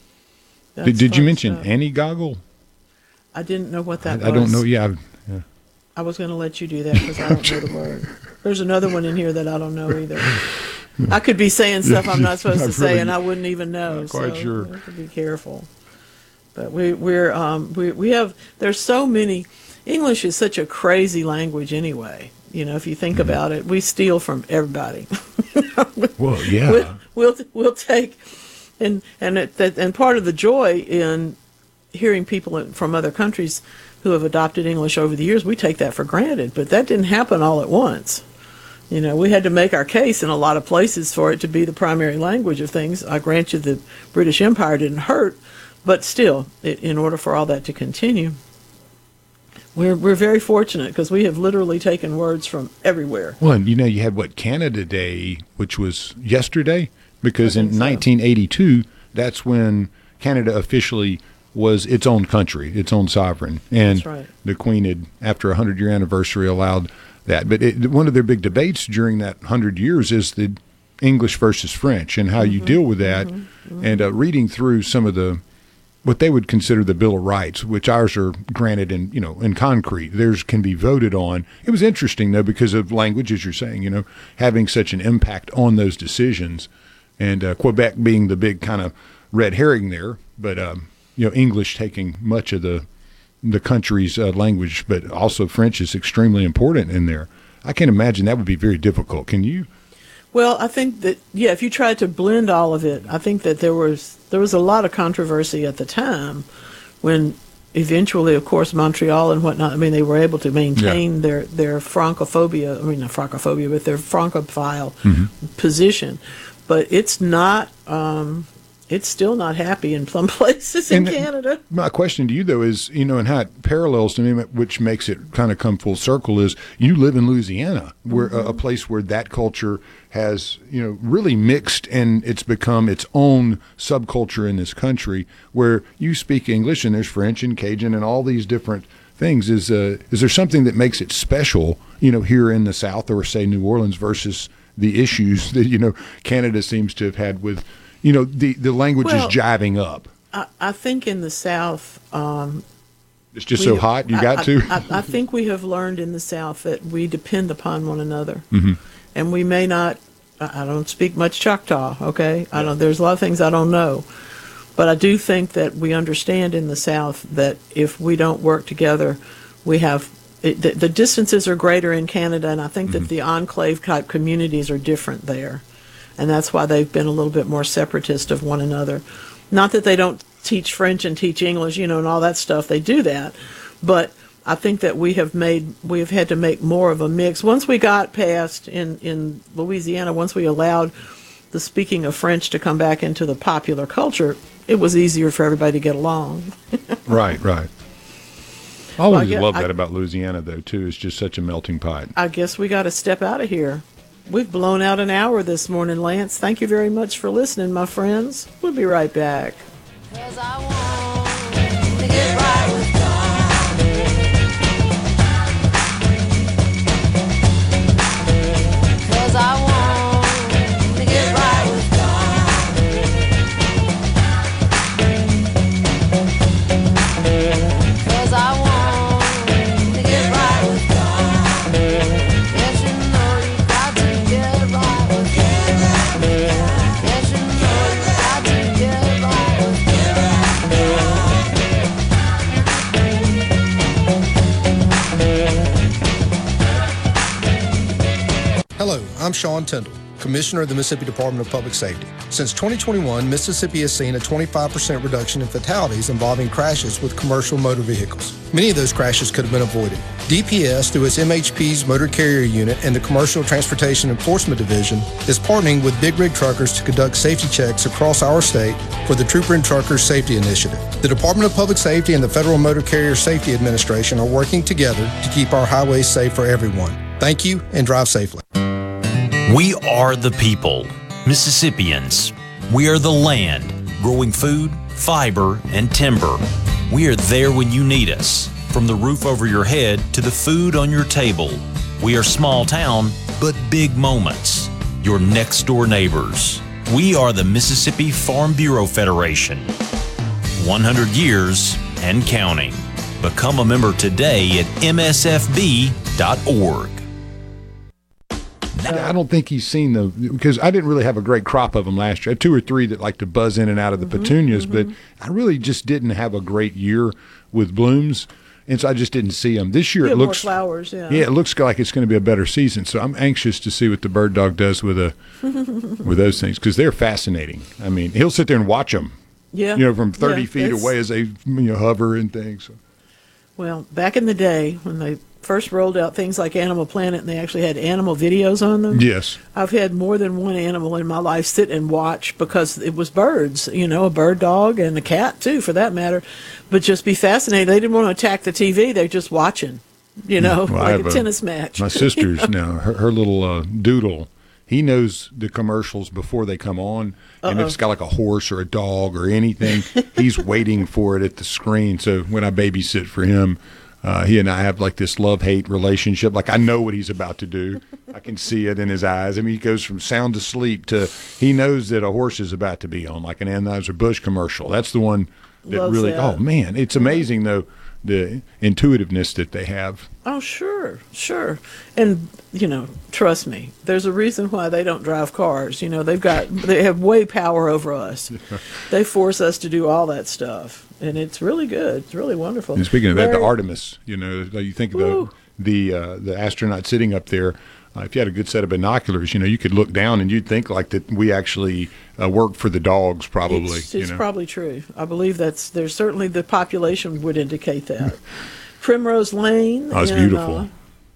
That's Did, did you fun mention stuff. Annie Goggle? I didn't know what that I, was. I don't know. Yeah, I, yeah. I was going to let you do that because I don't know the word. There's another one in here that I don't know either. I could be saying stuff I'm not supposed Not to say, really- and I wouldn't even know. not quite so sure. we have to be careful. But we, we're um, we we have there's so many. English is such a crazy language anyway. You know, if you think Mm-hmm. about it, we steal from everybody. Well, yeah. We'll we'll, we'll take, and and it, that, and part of the joy in hearing people in- from other countries who have adopted English over the years, we take that for granted. But that didn't happen all at once. You know, we had to make our case in a lot of places for it to be the primary language of things. I grant you the British Empire didn't hurt, but still, it, in order for all that to continue, we're we're very fortunate because we have literally taken words from everywhere. Well, and, you know, you had what, Canada Day, which was yesterday, because I in think so. nineteen eighty-two, that's when Canada officially was its own country, its own sovereign, and That's right. the Queen had, after a hundred year anniversary, allowed that. But it, one of their big debates during that hundred years is the English versus French and how you Mm-hmm. deal with that. And uh, reading through some of the what they would consider the Bill of Rights, which ours are granted in, you know, in concrete. Theirs can be voted on. It was interesting, though, because of language, as you're saying, you know, having such an impact on those decisions. And uh, Quebec being the big kind of red herring there, but, um, you know, English taking much of the the country's uh, language, but also French is extremely important in there. I can't imagine that would be very difficult. Can you? Well, I think that, yeah, if you tried to blend all of it, I think that there was there was a lot of controversy at the time when eventually, of course, Montreal and whatnot, I mean, they were able to maintain Yeah. their, their francophobia, I mean, not francophobia, but their francophile Mm-hmm. position. But it's not, um, it's still not happy in some places in And- Canada. My question to you, though, is, you know, and how it parallels to me, which makes it kind of come full circle, is you live in Louisiana, where a, a place where that culture has, you know, really mixed, and it's become its own subculture in this country, where you speak English and there's French and Cajun and all these different things. Is uh, is there something that makes it special, you know, here in the South or, say, New Orleans versus the issues that, you know, Canada seems to have had with, you know, the, the language Well, is jiving up? I, I think in the South, um, It's just We- so hot, you I- got I- to? I, I think we have learned in the South that we depend upon one another. hmm And we may not, I I don't speak much Choctaw, okay? I don't, there's a lot of things I don't know. But I do think that we understand in the South that if we don't work together, we have, it, the, the distances are greater in Canada, and I think that the enclave type communities are different there. And that's why they've been a little bit more separatist of one another. Not that they don't teach French and teach English, you know, and all that stuff. They do that. But I think that we have made, we have had to make more of a mix. Once we got past in, in Louisiana, once we allowed the speaking of French to come back into the popular culture, it was easier for everybody to get along. Right, right. I always Well, I get- love I- that about Louisiana, though, too. It's just such a melting pot. I guess we got to step out of here. We've blown out an hour this morning, Lance. Thank you very much for listening, my friends. We'll be right back. Cause I want to get right with God. Cause I want to get right with God. Cause I want to get right with God. Yes, you know you got to get right with God. Yes, you know you got to get right with Hello, I'm Sean Tyndall, Commissioner of the Mississippi Department of Public Safety. Since twenty twenty-one, Mississippi has seen a twenty-five percent reduction in fatalities involving crashes with commercial motor vehicles. Many of those crashes could have been avoided. D P S, through its M H P's Motor Carrier Unit and the Commercial Transportation Enforcement Division, is partnering with Big Rig Truckers to conduct safety checks across our state for the Trooper and Truckers Safety Initiative. The Department of Public Safety and the Federal Motor Carrier Safety Administration are working together to keep our highways safe for everyone. Thank you and drive safely. We are the people, Mississippians. We are the land, growing food, fiber, and timber. We are there when you need us, from the roof over your head to the food on your table. We are small town, but big moments. Your next door neighbors. We are the Mississippi Farm Bureau Federation. one hundred years and counting. Become a member today at M S F B dot org. I don't think he's seen the, because I didn't really have a great crop of them last year. I had two or three that like to buzz in and out of the petunias, but I really just didn't have a great year with blooms, and so I just didn't see them. This year You it have looks more flowers, yeah. yeah, it looks like it's going to be a better season. So I'm anxious to see what the bird dog does with a with those things, because they're fascinating. I mean, he'll sit there and watch them, Yeah. you know, from thirty Yeah, feet it's- away as they you know hover and things. Well, back in the day when they first rolled out things like Animal Planet and they actually had animal videos on them. Yes. I've had more than one animal in my life sit and watch because it was birds, you know, a bird dog and a cat too, for that matter, but just be fascinated. They didn't want to attack the T V. They're just watching, you know, Well, I like have a tennis match. My sister's now, her, her little uh, doodle, he knows the commercials before they come on. And if it's got like a horse or a dog or anything, he's waiting for it at the screen. So when I babysit for him, uh, he and I have like this love-hate relationship. Like I know what he's about to do. I can see it in his eyes. I mean, he goes from sound asleep to he knows that a horse is about to be on, like an Anheuser-Busch commercial. That's the one that Loves really, that. oh, man. It's amazing, though, the intuitiveness that they have. Oh, sure, sure. And, you know, trust me, there's a reason why they don't drive cars. You know, they've got, they have way power over us. They force us to do all that stuff. And it's really good. It's really wonderful. And speaking of that, the Larry- Artemis, you know, you think of the Woo. the uh, the astronaut sitting up there. Uh, if you had a good set of binoculars, you know, you could look down and you'd think like that we actually uh, work for the dogs, probably. It's, you it's know? probably true. I believe that's, there's certainly the population would indicate that. Primrose Lane. Oh, it's and, beautiful.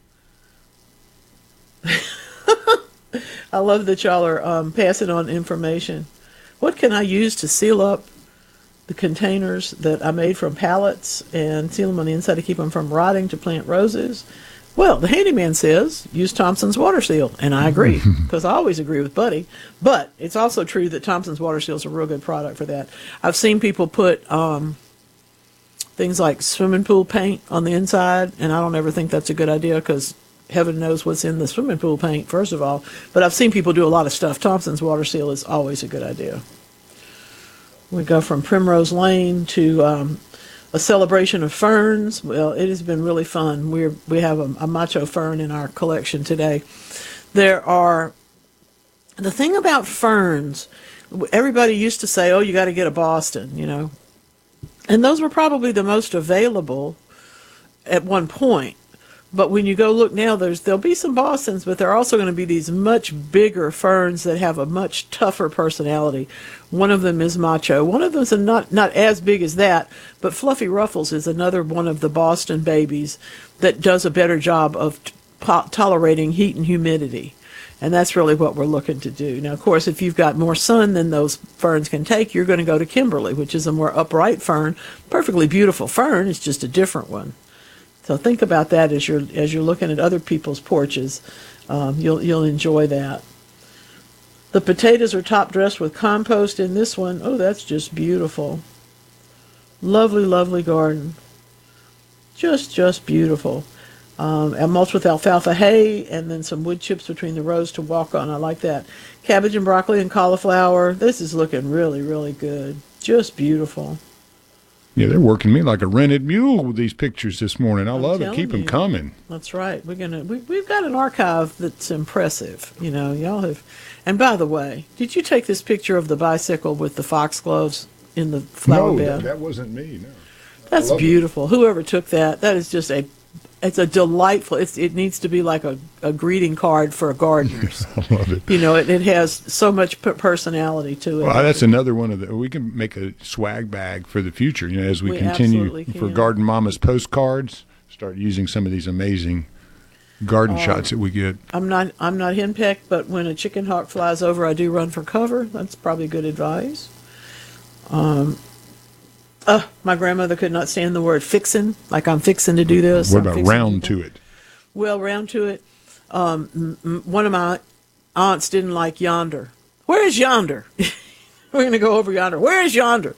uh, I love that y'all are um, passing on information. What can I use to seal up the containers that I made from pallets and seal them on the inside to keep them from rotting to plant roses? Well, the handyman says use Thompson's Water Seal, and I agree, because I always agree with Buddy. But it's also true that Thompson's Water Seal is a real good product for that. I've seen people put um, things like swimming pool paint on the inside, and I don't ever think that's a good idea because heaven knows what's in the swimming pool paint, first of all. But I've seen people do a lot of stuff. Thompson's Water Seal is always a good idea. We go from Primrose Lane to um, a celebration of ferns. Well, it has been really fun. We're we have a, a macho fern in our collection today. There are the thing about ferns. Everybody used to say, "Oh, you got to get a Boston," you know, and those were probably the most available at one point. But when you go look now, there's there'll be some Bostons, but there are also going to be these much bigger ferns that have a much tougher personality. One of them is Macho. One of them's a not not as big as that, but Fluffy Ruffles is another one of the Boston babies that does a better job of t- po- tolerating heat and humidity. And that's really what we're looking to do. Now, of course, if you've got more sun than those ferns can take, you're going to go to Kimberly, which is a more upright fern. Perfectly beautiful fern. It's just a different one. So think about that as you're as you're looking at other people's porches. Um, you'll you'll enjoy that. The potatoes are top dressed with compost in this one. Oh, that's just beautiful. Lovely, lovely garden. Just just beautiful. Um, and mulched with alfalfa hay and then some wood chips between the rows to walk on. I like that. Cabbage and broccoli and cauliflower. This is looking really, really good. Just beautiful. Yeah, they're working me like a rented mule with these pictures this morning. I I'm love it. telling Keep them you. coming. That's right. We're gonna we, we've got an archive that's impressive. You know, y'all have. And by the way, did you take this picture of the bicycle with the foxgloves in the flower no, bed? that, that wasn't me. No, That's I love beautiful. Whoever took that, that is just a. It's a delightful. It's, it needs to be like a, a greeting card for gardeners. I love it. You know, it, it has so much p- personality to it. Well, that's another one of the. We can make a swag bag for the future. You know, as we, We continue absolutely for can. Garden Mama's postcards, start using some of these amazing garden Um, shots that we get. I'm not I'm not henpecked, but when a chicken hawk flies over, I do run for cover. That's probably good advice. Um, uh, my grandmother could not stand the word fixin', like I'm fixing to do this. What I'm about fixin' round do to that. it? Well, round to it. Um, m- m- one of my aunts didn't like yonder. Where is yonder? We're going to go over yonder. Where is yonder?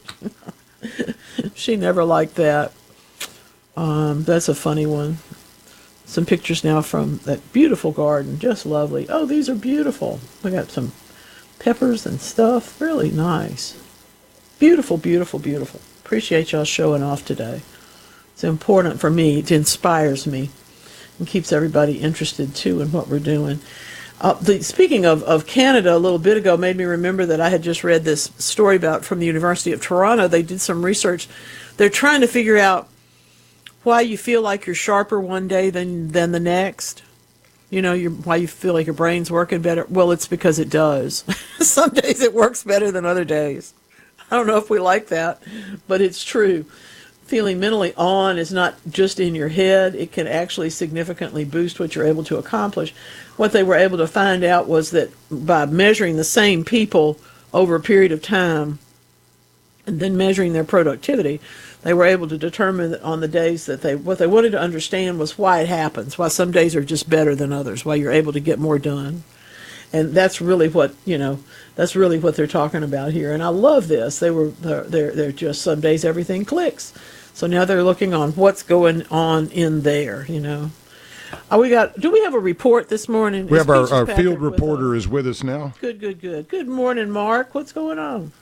She never liked that. Um, that's a funny one. Some pictures now from that beautiful garden. Just lovely. Oh, these are beautiful. We got some peppers and stuff. Really nice. Beautiful, beautiful, beautiful. Appreciate y'all showing off today. It's important for me. It inspires me and keeps everybody interested, too, in what we're doing. Uh, the, speaking of, of Canada, a little bit ago made me remember that I had just read this story about from the University of Toronto. They did some research. They're trying to figure out why you feel like you're sharper one day than, than the next. You know, you're, why you feel like your brain's working better. Well, it's because it does. Some days it works better than other days. I don't know if we like that, but it's true. Feeling mentally on is not just in your head. It can actually significantly boost what you're able to accomplish. What they were able to find out was that by measuring the same people over a period of time and then measuring their productivity, they were able to determine that on the days that they, what they wanted to understand was why it happens, why some days are just better than others, why you're able to get more done. And that's really what, you know, that's really what they're talking about here. And I love this. They were, they're, they're, they're just some days everything clicks. So now they're looking on what's going on in there, you know. Uh, we got, do we have a report this morning? We Is have our, Peaches our Patrick field with reporter us? is with us now. Good, good, good. Good morning, Mark. What's going on?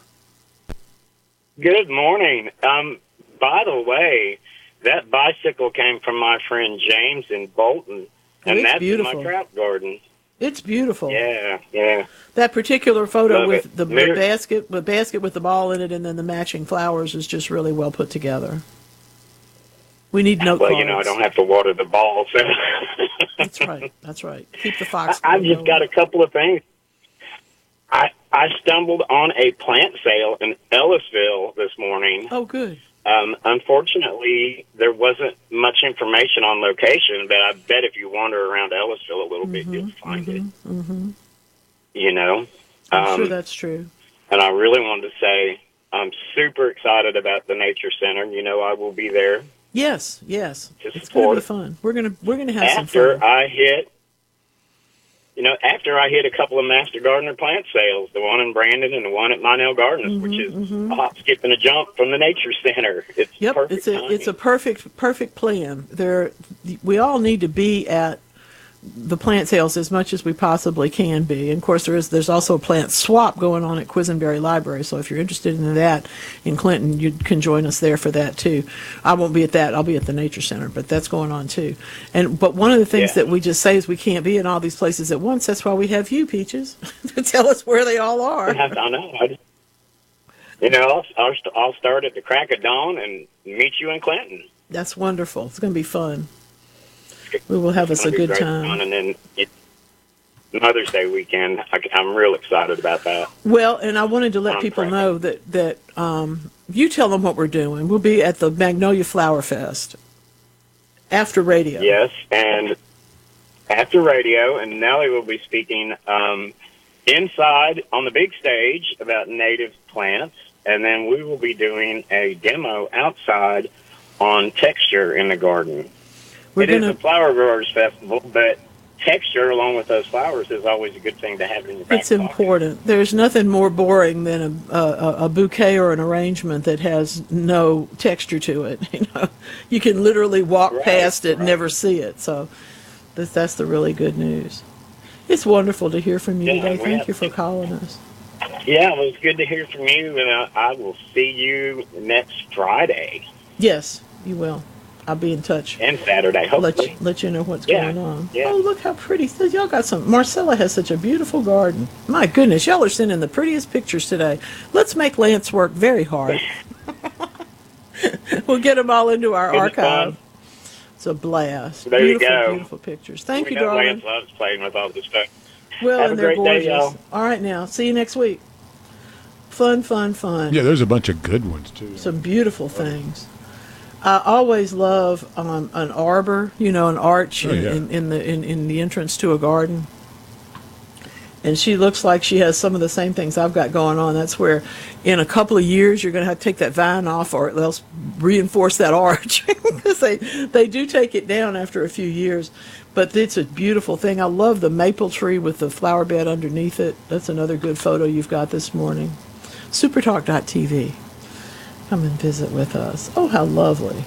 Good morning. Um, by the way, that bicycle came from my friend James in Bolton, Oh, and it's that's beautiful. in my trout garden. It's beautiful. Yeah, yeah. That particular photo Love with it. the, the Mir- basket, the basket with the ball in it, and then the matching flowers is just really well put together. We need note Well, cards. you know, I don't have to water the ball, so That's right. That's right. Keep the fox. I, I've just got a couple of things. I I stumbled on a plant sale in Ellisville this morning. Oh, good. Um, unfortunately, there wasn't much information on location, but I bet if you wander around Ellisville a little bit, you'll find it. Mm-hmm. You know, I'm um, sure that's true. and I really wanted to say I'm super excited about the Nature Center. You know, I will be there Yes, yes. to It's going to support. be fun. We're going to we're going to have some After fun. I hit, you know, after I hit a couple of Master Gardener plant sales, the one in Brandon and the one at Minell Gardens, which is a hop, skip, and a jump from the Nature Center. It's Yep, perfect it's a timing. it's a perfect perfect plan. There, we all need to be at the plant sales as much as we possibly can be. And of course, there is there's also a plant swap going on at Quisenberry Library. So if you're interested in that in Clinton, you can join us there for that too. I won't be at that. I'll be at the Nature Center, but that's going on too. And but one of the things Yeah. that we just say is we can't be in all these places at once. That's why we have you, Peaches, to tell us where they all are. I know. I just, you know, I'll, I'll, st- I'll start at the crack of dawn and meet you in Clinton. That's wonderful. It's going to be fun. We will have us It's a gonna be good great time. fun. And then it, Mother's Day weekend, I, I'm real excited about that. Well, and I wanted to let I'm people praying. know that that um, you tell them what we're doing. We'll be at the Magnolia Flower Fest after radio. Yes, and after radio, and Nellie will be speaking um, inside on the big stage about native plants, and then we will be doing a demo outside on texture in the garden. We're It is gonna- a flower growers festival, but texture along with those flowers is always a good thing to have in your back It's pocket. important. There's nothing more boring than a, a, a bouquet or an arrangement that has no texture to it. You know, you can literally walk Right, past it and right. never see it. So that's, that's the really good news. It's wonderful to hear from you Yeah, today. we Thank have- you for calling us. Yeah, well, it's good to hear from you, and I, I will see you next Friday Yes, you will. I'll be in touch. and Saturday, I'll let hopefully. you, let you know what's Yeah, going on. yeah. Oh, look how pretty. Y'all got some. Marcella has such a beautiful garden. My goodness, y'all are sending the prettiest pictures today. Let's make Lance work very hard. We'll get them all into our It was archive. fun. It's a blast. There you beautiful, go. beautiful pictures. Thank we you, know darling. Lance loves playing with all this stuff. Well, Have and a they're great day, gorgeous. y'all. All right, now. See you next week. Fun, fun, fun. Yeah, there's a bunch of good ones too. Some beautiful things. I always love um, an arbor, you know, an arch Oh, in, yeah. in, in the in, in the entrance to a garden. And she looks like she has some of the same things I've got going on. That's where, in a couple of years, you're going to have to take that vine off, or else reinforce that arch, because they they do take it down after a few years. But it's a beautiful thing. I love the maple tree with the flower bed underneath it. That's another good photo you've got this morning. Supertalk dot T V. Come and visit with us. Oh, how lovely.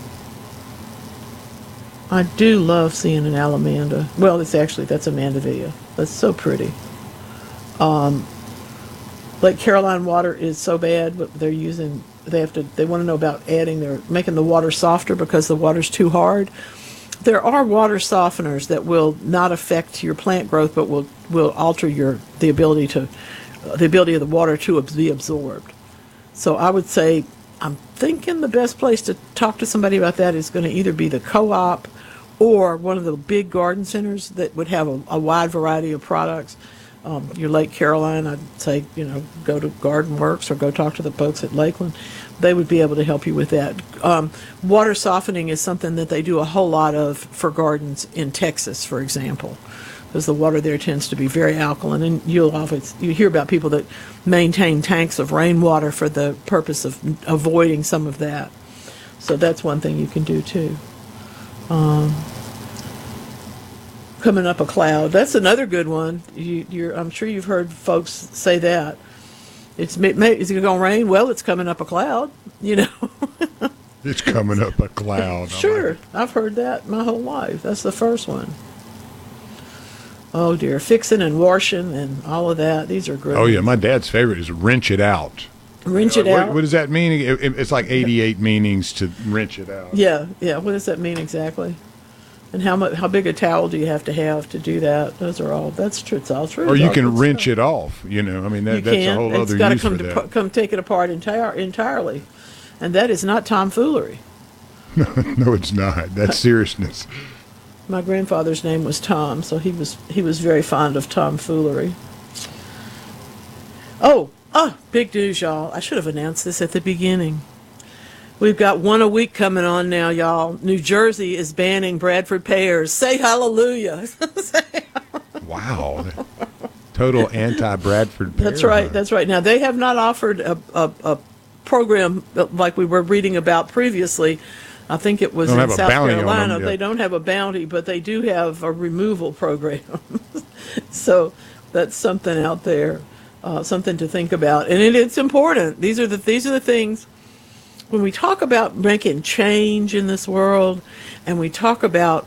I do love seeing an Alamanda. Well, it's actually, that's a Mandevilla. That's so pretty. Um, Lake Caroline water is so bad, but they're using, they have to, they want to know about adding, they're making the water softer because the water's too hard. There are water softeners that will not affect your plant growth, but will, will alter your, the ability to, uh, the ability of the water to ab- be absorbed. So I would say, I'm thinking the best place to talk to somebody about that is going to either be the co-op or one of the big garden centers that would have a, a wide variety of products. Um, your Lake Caroline, I'd say, you know, go to Garden Works or go talk to the folks at Lakeland. They would be able to help you with that. Um, water softening is something that they do a whole lot of for gardens in Texas, for example, because the water there tends to be very alkaline. And you'll always, you hear about people that maintain tanks of rainwater for the purpose of avoiding some of that. So that's one thing you can do too. Um, coming up a cloud. That's another good one. You, you're, I'm sure you've heard folks say that. It's may, may, is it going to rain? Well, it's coming up a cloud. You know. It's coming up a cloud. Sure, I've heard that my whole life. That's the first one. Oh dear, fixing and washing and all of that. These are great. Oh yeah, my dad's favorite is wrench it out. Wrench it What- out. What does that mean? It- it- It's like eighty-eight meanings to wrench it out. Yeah, yeah. What does that mean exactly? And how much? How big a towel do you have to have to do that? Those are all. That's true. It's all true. Or It's you all can good wrench stuff. it off. You know, I mean that, You that's a can. whole It's other gotta use come for to that. come take it apart entire, entirely, and that is not tomfoolery. No, it's not. That's seriousness. My grandfather's name was Tom, so he was he was very fond of tomfoolery. Oh, oh, big news, y'all. I should have announced this at the beginning. We've got one a week coming on now, y'all. New Jersey is banning Bradford pears. Say hallelujah. Wow. Total anti-Bradford pear. That's right. That's right. Now, they have not offered a, a, a program like we were reading about previously. I think it was Don't in have a South bounty on them, Carolina. yeah. They don't have a bounty, but they do have a removal program. So that's something out there, uh, something to think about, and it, it's important. These are the these are the things when we talk about making change in this world, and we talk about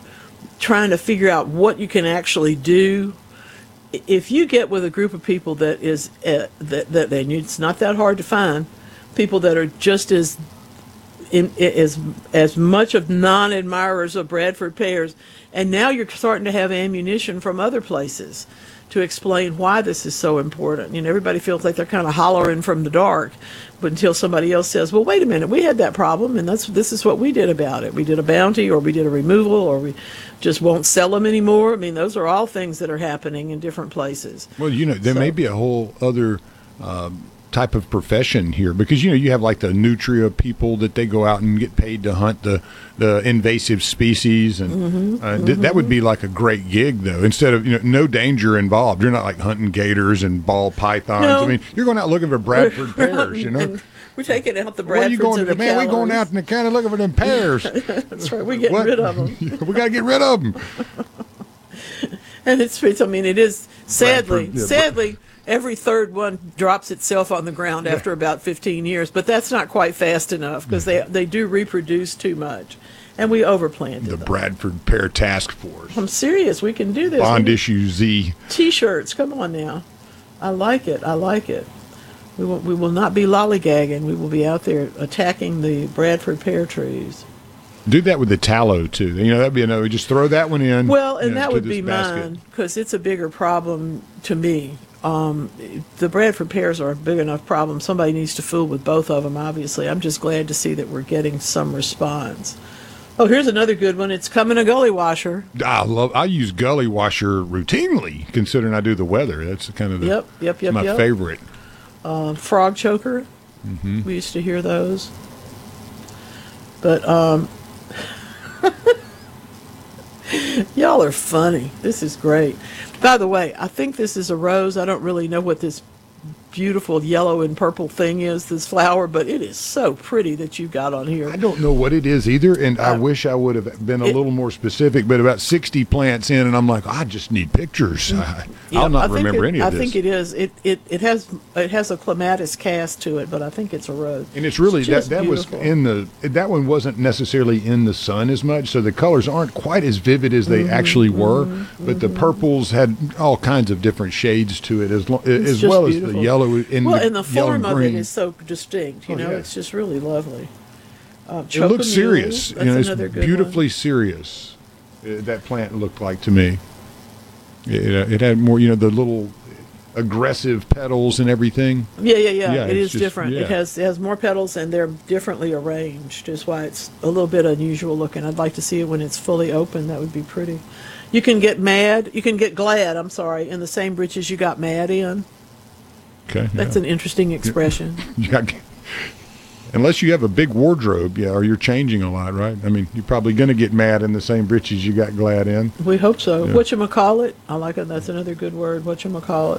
trying to figure out what you can actually do. If you get with a group of people that is uh, that that and it's not that hard to find people that are just as in, as as much of non-admirers of Bradford pears, and now you're starting to have ammunition from other places to explain why this is so important. You know, everybody feels like they're kind of hollering from the dark, but until somebody else says, "Well, wait a minute, we had that problem, and that's this is what we did about it. We did a bounty, or we did a removal, or we just won't sell them anymore." I mean, those are all things that are happening in different places. Well, you know, there So- may be a whole other um, type of profession here, because you know you have like the nutria people that they go out and get paid to hunt the the invasive species, and Mhm, uh, th- that would mhm. be like a great gig though. Instead of, you know, no danger involved. You're not like hunting gators and ball pythons. No. I mean, you're going out looking for Bradford We're pears. You know, hunting, and we're taking out the where are you Bradfords going and to? the Man, we going Callers. out in the county looking for them pears. That's right. We're getting What? rid of them. We got to get rid of them. And it's, it's, I mean, it is, sadly, Bradford, yeah, sadly, every third one drops itself on the ground after about fifteen years, but that's not quite fast enough because they, they do reproduce too much. And we overplanted The them. Bradford Pear Task Force. I'm serious. We can do this. Bond We- issue Z. T-shirts. Come on now. I like it. I like it. We will, we will not be lollygagging. We will be out there attacking the Bradford pear trees. Do that with the tallow too. You know, that'd be another. Just throw that one in. Well, and you know, that to would this be basket. mine because it's a bigger problem to me. Um, the Bradford pears are a big enough problem. Somebody needs to fool with both of them, obviously. I'm just glad to see that we're getting some response. Oh, here's another good one. It's coming a gully washer. I love. I use gully washer routinely, considering I do the weather. That's kind of the, Yep, yep, yep, my yep. favorite. Uh, frog choker. Mm-hmm. We used to hear those. But, um, y'all are funny. This is great. By the way, I think this is a rose. I don't really know what this beautiful yellow and purple thing is, this flower, but it is so pretty that you got on here. I don't know what it is either, and I Uh, wish I would have been a it- little more specific. But about sixty plants in, and I'm like, I just need pictures. I, Yeah, I'll not I think remember it- any of I this. think it is. It, it it has it has a clematis cast to it, but I think it's a rose. And it's really that just that was beautiful. in the that one wasn't necessarily in the sun as much, so the colors aren't quite as vivid as they Mhm, actually were. mhm, But the purples had all kinds of different shades to it, as lo- It's as just well as beautiful. the yellow and well, the, and the yellow form and of green. it is so distinct. You Oh, know, yeah. it's just really lovely. Uh, It looks Chocomule, serious. That's You know, it's another good beautifully serious. Uh, that plant looked like to me. It, uh, it had more, you know, the little aggressive petals and everything. One. Yeah, yeah, yeah. Yeah, it it's is just- different. yeah. It has it has more petals and they're differently arranged. Is why it's a little bit unusual looking. I'd like to see it when it's fully open. That would be pretty. You can get mad. You can get glad. I'm sorry, in the same breeches you got mad in. Okay, That's yeah. an interesting expression. You got- unless you have a big wardrobe, yeah, or you're changing a lot, right? I mean, you're probably going to get mad in the same breeches you got glad in. We hope so. Yeah. Whatchamacallit? I like it. That's another good word. Whatchamacallit?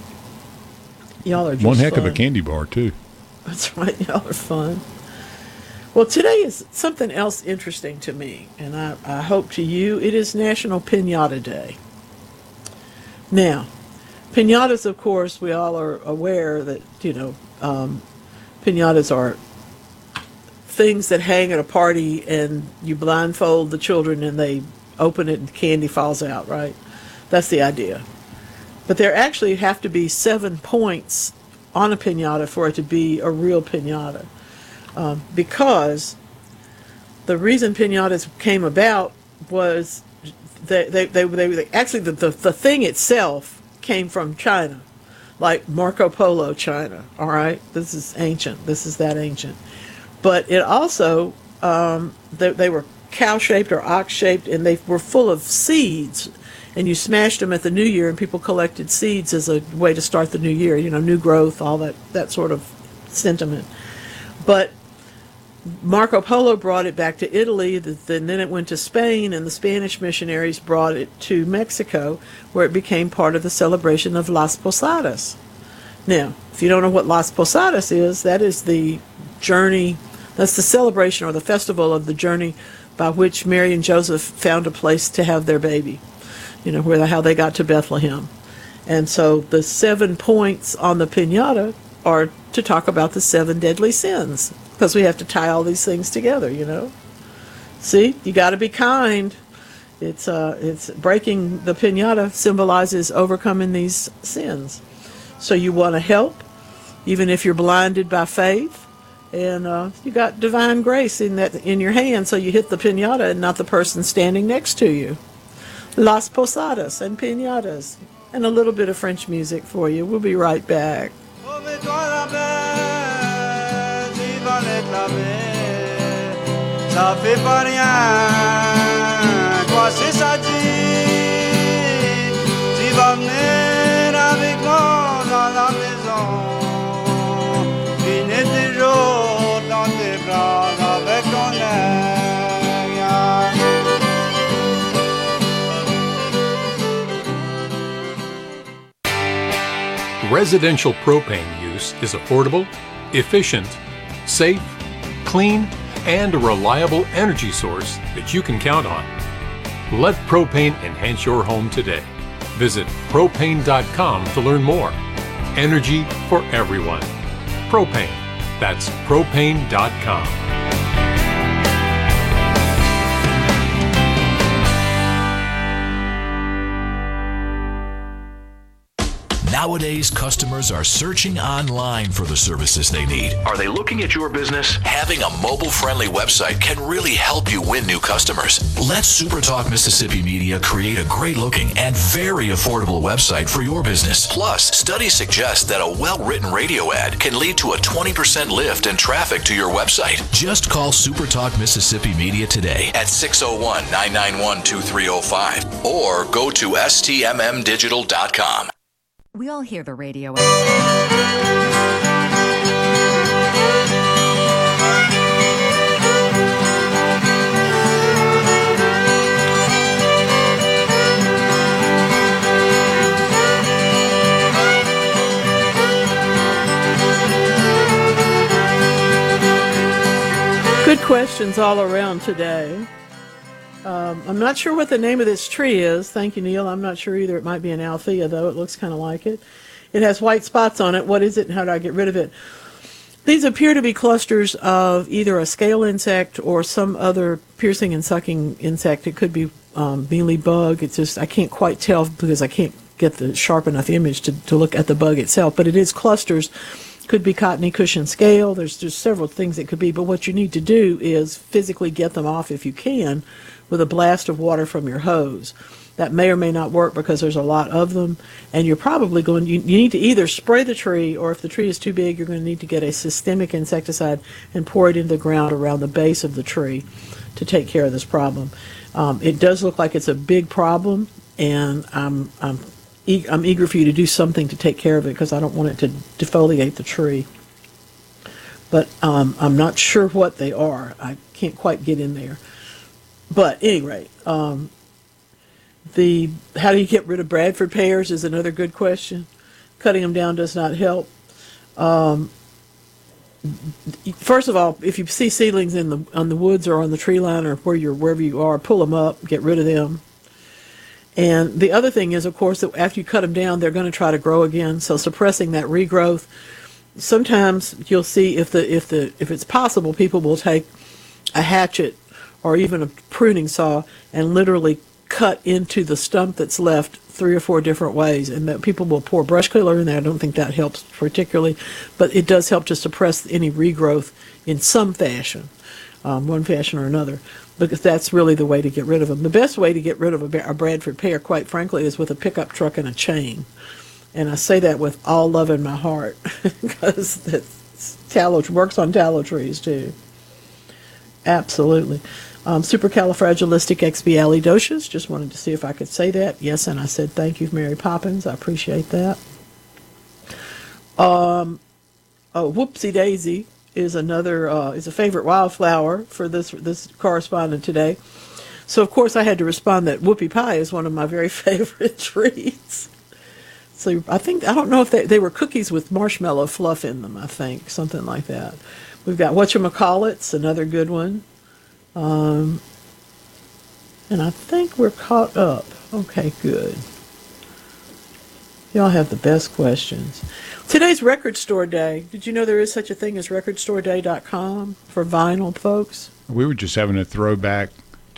Y'all are just One heck of a fun. candy bar too. That's right. Y'all are fun. Well, today is something else interesting to me, and I, I hope to you. It is National Piñata Day. Now, piñatas, of course, we all are aware that, you know, um, piñatas are things that hang at a party and you blindfold the children and they open it and candy falls out, right? That's the idea. But there actually have to be seven points on a piñata for it to be a real piñata. Um, because the reason piñatas came about was they, they, they, they, they actually the, the, the thing itself came from China, like Marco Polo China, all right? This is ancient. This is that ancient. But it also, um, they, they were cow-shaped or ox-shaped, and they were full of seeds. And you smashed them at the New Year, and people collected seeds as a way to start the new year, you know, new growth, all that, that sort of sentiment. But Marco Polo brought it back to Italy, th- then then it went to Spain, and the Spanish missionaries brought it to Mexico, where it became part of the celebration of Las Posadas. Now, if you don't know what Las Posadas is, that is the journey, that's the celebration or the festival of the journey by which Mary and Joseph found a place to have their baby, you know, where how they got to Bethlehem. And so the seven points on the piñata are to talk about the seven deadly sins, because we have to tie all these things together, you know. See, you got to be kind. It's uh, it's breaking the piñata symbolizes overcoming these sins. So you want to help, even if you're blinded by faith, and uh, you got divine grace in that in your hand. So you hit the piñata and not the person standing next to you. Las Posadas and piñatas, and a little bit of French music for you. We'll be right back. Ça fait pas rien, quoi c'est ça dit. Tu vas venir avec moi dans la maison. Finis tes jours dans tes bras avec ton air. Residential propane use is affordable, efficient, safe, clean, and a reliable energy source that you can count on. Let propane enhance your home today. Visit propane dot com to learn more. Energy for everyone. Propane. That's propane dot com. Nowadays, customers are searching online for the services they need. Are they looking at your business? Having a mobile-friendly website can really help you win new customers. Let SuperTalk Mississippi Media create a great-looking and very affordable website for your business. Plus, studies suggest that a well-written radio ad can lead to a twenty percent lift in traffic to your website. Just call SuperTalk Mississippi Media today at six oh one, nine nine one, two three oh five or go to S T M M digital dot com. We all hear the radio. Good questions all around today. Um, I'm not sure what the name of this tree is. Thank you, Neil. I'm not sure either. It might be an althea, though. It looks kind of like it. It has white spots on it. What is it, and how do I get rid of it? These appear to be clusters of either a scale insect or some other piercing and sucking insect. It could be um, mealy bug. It's just I can't quite tell because I can't get the sharp enough image to, to look at the bug itself. But it is clusters. Could be cottony cushion scale. There's just several things it could be. But what you need to do is physically get them off if you can, with a blast of water from your hose. That may or may not work because there's a lot of them, and you're probably going, you, you need to either spray the tree, or if the tree is too big, you're going to need to get a systemic insecticide and pour it into the ground around the base of the tree to take care of this problem. Um, it does look like it's a big problem, and I'm, I'm, e- I'm eager for you to do something to take care of it because I don't want it to defoliate the tree. But um, I'm not sure what they are. I can't quite get in there. But at any rate, um, the how do you get rid of Bradford pears is another good question. Cutting them down does not help. Um, first of all, if you see seedlings in the on the woods or on the tree line or where you're wherever you are, pull them up, get rid of them. And the other thing is, of course, that after you cut them down, they're going to try to grow again. So suppressing that regrowth. Sometimes you'll see if the if the if it's possible, people will take a hatchet or even a pruning saw and literally cut into the stump that's left three or four different ways, and that people will pour brush killer in there. I don't think that helps particularly, but it does help to suppress any regrowth in some fashion, um, one fashion or another, because that's really the way to get rid of them. The best way to get rid of a, a Bradford pear, quite frankly, is with a pickup truck and a chain, and I say that with all love in my heart because that's tallow works on tallow trees too. Absolutely. Um, supercalifragilisticexpialidocious. Just wanted to see if I could say that. Yes, and I said thank you, Mary Poppins. I appreciate that. Um, oh, whoopsie daisy is another uh, is a favorite wildflower for this this correspondent today. So of course I had to respond that whoopie pie is one of my very favorite treats. So I think I don't know if they they were cookies with marshmallow fluff in them. I think something like that. We've got whatchamacallits, another good one. Um, and I think we're caught up. Okay, good. Y'all have the best questions. Today's Record Store Day. Did you know there is such a thing as record store day dot com for vinyl, folks? We were just having a throwback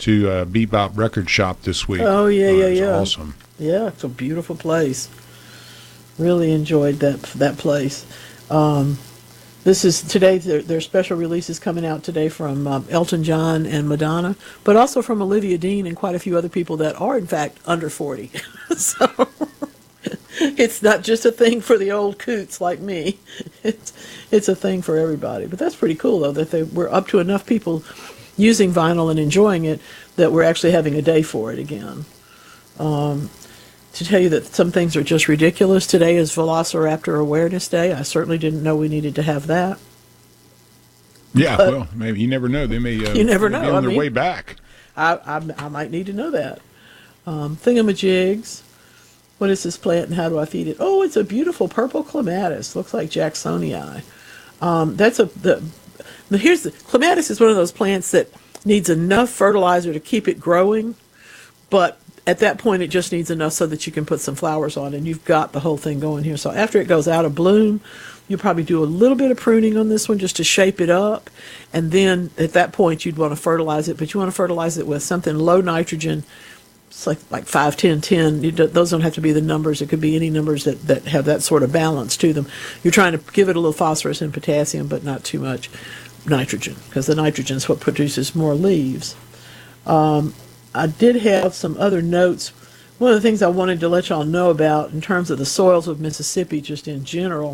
to uh, Bebop Record Shop this week. Oh, yeah, uh, yeah, it was yeah. awesome. Yeah, it's a beautiful place. Really enjoyed that that place. Um, this is today. Their, their special release is coming out today from um, Elton John and Madonna, but also from Olivia Dean and quite a few other people that are in fact under forty. So it's not just a thing for the old coots like me. It's it's a thing for everybody. But that's pretty cool though that they we're up to enough people using vinyl and enjoying it that we're actually having a day for it again. Um, to tell you that some things are just ridiculous, today is Velociraptor Awareness Day. I certainly didn't know we needed to have that. Yeah, But well, maybe you never know. They may uh, you never they may know. be on I their mean, way back. I, I I might need to know that. Um, thingamajigs. What is this plant and how do I feed it? Oh, it's a beautiful purple clematis. Looks like Jacksonii. Um, that's a the. But here's the clematis is one of those plants that needs enough fertilizer to keep it growing, but at that point it just needs enough so that you can put some flowers on, and you've got the whole thing going here. So after it goes out of bloom, you'll probably do a little bit of pruning on this one just to shape it up, and then at that point you'd want to fertilize it, but you want to fertilize it with something low nitrogen. It's like like five, ten, ten. You do, those don't have to be the numbers. It could be any numbers that, that have that sort of balance to them. You're trying to give it a little phosphorus and potassium, but not too much nitrogen, because the nitrogen is what produces more leaves. Um, I did have some other notes. One of the things I wanted to let y'all know about in terms of the soils of Mississippi, just in general,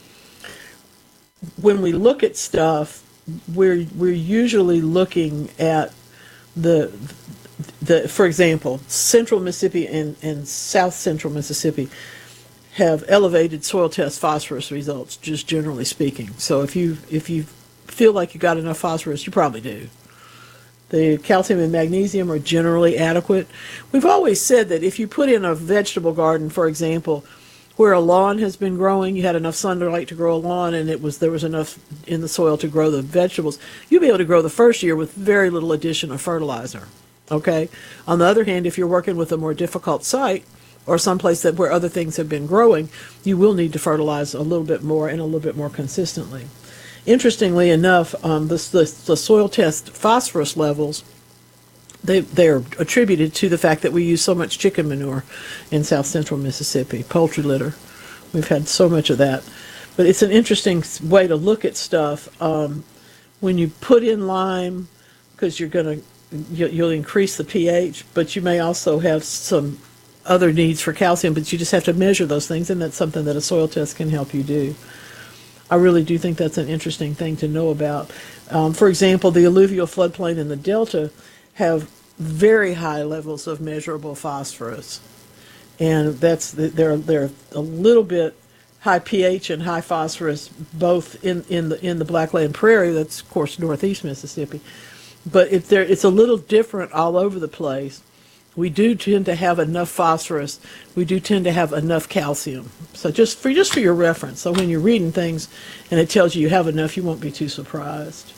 when we look at stuff, we're we're usually looking at the the for example, central Mississippi and, and south central Mississippi have elevated soil test phosphorus results, just generally speaking. So if you if you feel like you got enough phosphorus, you probably do. The calcium and magnesium are generally adequate. We've always said that if you put in a vegetable garden, for example, where a lawn has been growing, you had enough sunlight to grow a lawn, and it was there was enough in the soil to grow the vegetables, you'll be able to grow the first year with very little addition of fertilizer. Okay? On the other hand, if you're working with a more difficult site or someplace that where other things have been growing, you will need to fertilize a little bit more and a little bit more consistently. Interestingly enough, um, the, the, the soil test phosphorus levels, they, they're attributed to the fact that we use so much chicken manure in south central Mississippi, poultry litter. We've had so much of that. But it's an interesting way to look at stuff. Um, when you put in lime, because you're going to, you, you'll increase the pH, but you may also have some other needs for calcium, but you just have to measure those things, and that's something that a soil test can help you do. I really do think that's an interesting thing to know about. Um, for example, the alluvial floodplain in the Delta have very high levels of measurable phosphorus, and that's they're they're a little bit high pH and high phosphorus both in in the in the Blackland Prairie. That's of course northeast Mississippi, but if there it's a little different all over the place. We do tend to have enough phosphorus. We do tend to have enough calcium. So just for just for your reference, so when you're reading things and it tells you you have enough, you won't be too surprised.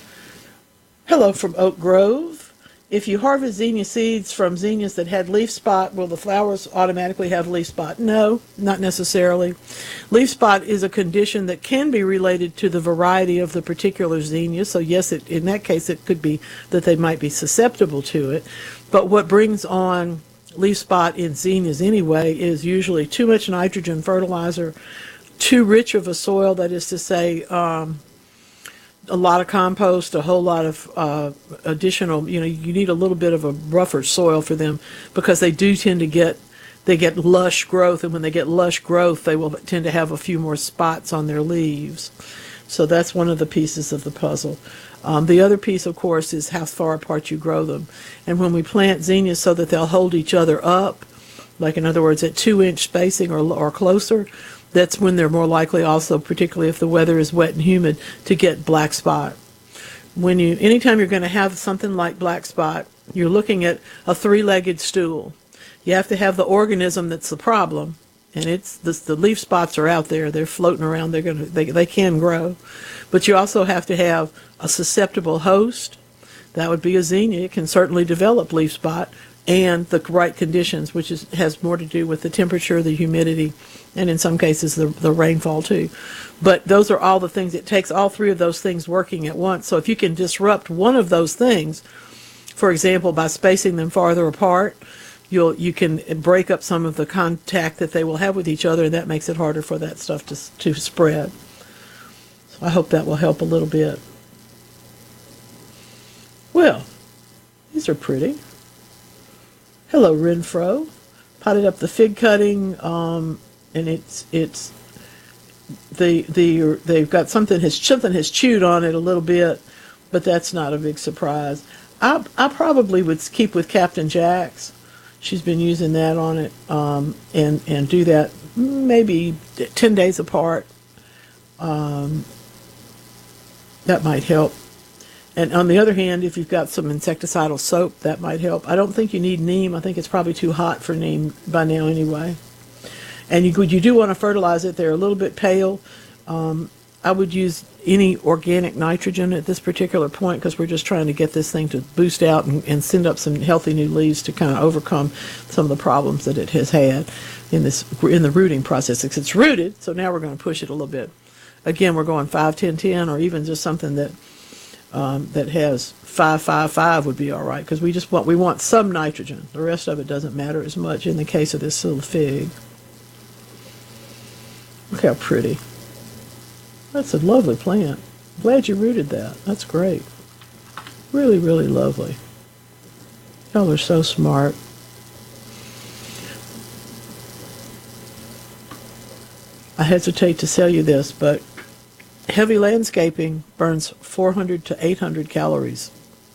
Hello from Oak Grove. If you harvest zinnia seeds from zinnias that had leaf spot, will the flowers automatically have leaf spot? No, not necessarily. Leaf spot is a condition that can be related to the variety of the particular zinnia. So yes, it, in that case, it could be that they might be susceptible to it. But what brings on leaf spot in zinnias anyway is usually too much nitrogen fertilizer, too rich of a soil, that is to say, um, a lot of compost, a whole lot of uh, additional, you know, you need a little bit of a rougher soil for them because they do tend to get, they get lush growth, and when they get lush growth, they will tend to have a few more spots on their leaves. So that's one of the pieces of the puzzle. Um, the other piece, of course, is how far apart you grow them. And when we plant zinnias so that they'll hold each other up, like in other words at two-inch spacing or, or closer, that's when they're more likely also, particularly if the weather is wet and humid, to get black spot. When you, anytime you're going to have something like black spot, you're looking at a three-legged stool. You have to have the organism that's the problem, and it's the, the leaf spots are out there. They're floating around. They're going to, they, they can grow. But you also have to have a susceptible host. That would be a zinnia. It can certainly develop leaf spot, and the right conditions, which is, has more to do with the temperature, the humidity, and in some cases the, the rainfall too. But those are all the things. It takes all three of those things working at once. So if you can disrupt one of those things, For example, by spacing them farther apart, you'll you can break up some of the contact that they will have with each other, and that makes it harder for that stuff to to spread. So I hope that will help a little bit. Well, these are pretty. Hello, Renfro. Potted up the fig cutting, um, and it's it's the the they've got something has something has chewed on it a little bit, but that's not a big surprise. I I probably would keep with Captain Jack's. She's been using that on it, um, and and do that maybe ten days apart. Um, that might help. And on the other hand, if you've got some insecticidal soap, that might help. I don't think you need neem. I think it's probably too hot for neem by now anyway. And you you do want to fertilize it. They're a little bit pale. Um, I would use any organic nitrogen at this particular point because we're just trying to get this thing to boost out and, and send up some healthy new leaves to kind of overcome some of the problems that it has had in this in the rooting process. Because it's rooted, so now we're going to push it a little bit. Again, we're going five, ten, ten, or even just something that um, that has five, five, five would be all right because we just want we want some nitrogen. The rest of it doesn't matter as much in the case of this little fig. Look how pretty. That's a lovely plant. Glad you rooted that. That's great. Really, really lovely. Y'all are so smart. I hesitate to tell you this, but heavy landscaping burns four hundred to eight hundred calories.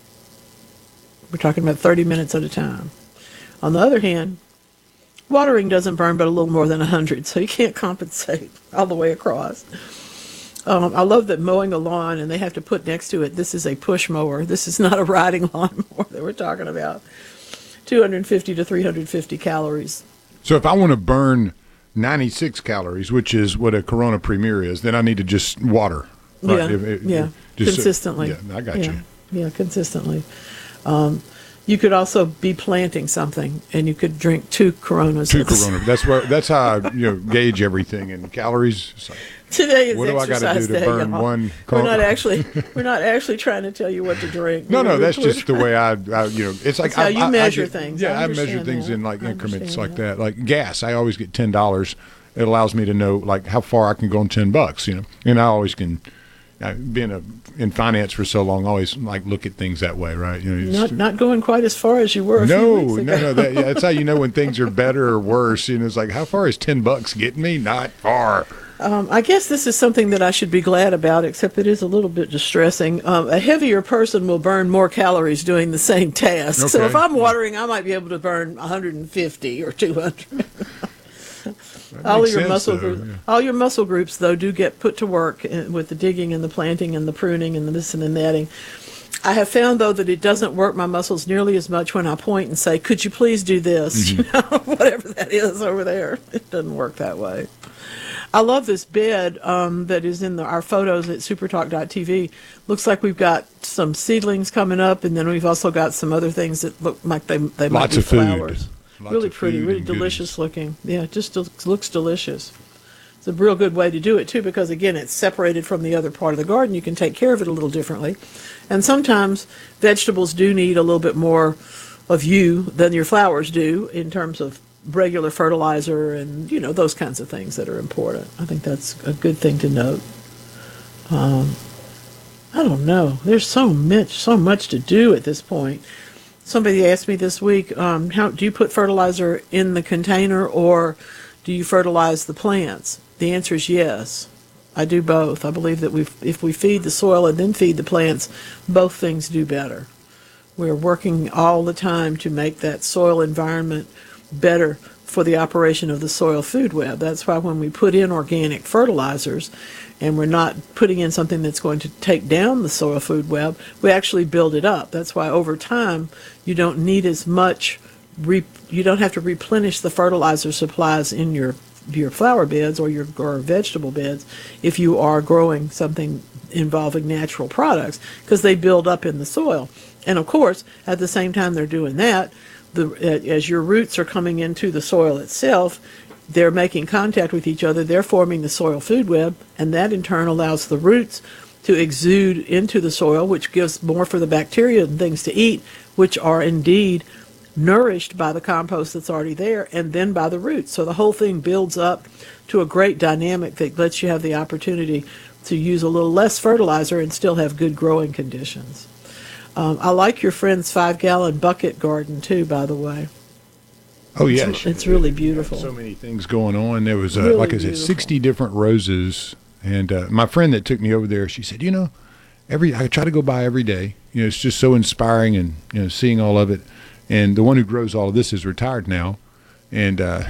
We're talking about thirty minutes at a time. On the other hand, watering doesn't burn but a little more than one hundred, so you can't compensate all the way across. Um, I love that mowing a lawn, and they have to put next to it, this is a push mower. This is not a riding lawnmower that we're talking about. two hundred fifty to three hundred fifty calories. So if I want to burn ninety-six calories, which is what a Corona Premier is, then I need to just water. Right? Yeah, If- if- yeah, just- consistently. Yeah, I got yeah, you. Yeah, consistently. Um, you could also be planting something, and you could drink two Coronas. Two Corona. That's where. That's how I you know gauge everything in calories. It's like, Today is what do I got to exercise do to day, burn y'all. one? We're not Corona? actually we're not actually trying to tell you what to drink. No, no, We're- that's we're just the way I, I you know, it's like That's how I, you I- I measure get- things. Yeah, I I, measure understand things that. in like I increments like understand that. Like gas, I always get ten dollars. It allows me to know like how far I can go on ten bucks. You know, and I always can. Uh, being a, in finance for so long, I always like look at things that way, right? You know, you Not just- not going quite as far as you were. A no, few weeks ago. no, no. That, yeah, that's how you know when things are better or worse. You know, it's like how far is ten bucks getting me? Not far. Um, I guess this is something that I should be glad about, except it is a little bit distressing. Um, a heavier person will burn more calories doing the same task. So Okay. if I'm watering, I might be able to burn one hundred fifty or two hundred. all makes your sense, muscle though, groups, yeah. all your muscle groups, though, do get put to work in- with the digging and the planting and the pruning and the this and the netting. I have found, though, that it doesn't work my muscles nearly as much when I point and say, could you please do this? You know, whatever that is over there. It doesn't work that way. I love this bed um, that is in the, our photos at supertalk dot t v. Looks like we've got some seedlings coming up, and then we've also got some other things that look like they, they might Lots be of food. flowers. Lots Really of pretty, food really and delicious looking. Yeah, it just looks, looks delicious. It's a real good way to do it, too, because, again, it's separated from the other part of the garden. You can take care of it a little differently. And sometimes vegetables do need a little bit more of you than your flowers do in terms of regular fertilizer and, you know, those kinds of things that are important. I think that's a good thing to note. Um, I don't know. There's so much, so much to do at this point. Somebody asked me this week, um, how do you put fertilizer in the container or do you fertilize the plants? The answer is yes. I do both. I believe that we, if we feed the soil and then feed the plants, both things do better. We're working all the time to make that soil environment better for the operation of the soil food web. That's why when we put in organic fertilizers and we're not putting in something that's going to take down the soil food web, we actually build it up. That's why over time you don't need as much, re- you don't have to replenish the fertilizer supplies in your your flower beds or your or vegetable beds if you are growing something involving natural products, because they build up in the soil. And of course, at the same time they're doing that, the as your roots are coming into the soil itself, they're making contact with each other, they're forming the soil food web, and that in turn allows the roots to exude into the soil, which gives more for the bacteria and things to eat, which are indeed nourished by the compost that's already there and then by the roots. So the whole thing builds up to a great dynamic that lets you have the opportunity to use a little less fertilizer and still have good growing conditions. Um, I like your friend's five-gallon bucket garden, too, by the way. Oh, yeah. It's, it's really beautiful. So many things going on. There was, uh, Really like I said, beautiful. sixty different roses. And uh, my friend that took me over there, she said, you know, every I try to go by every day. You know, it's just so inspiring and, you know, seeing all of it. And the one who grows all of this is retired now. And uh,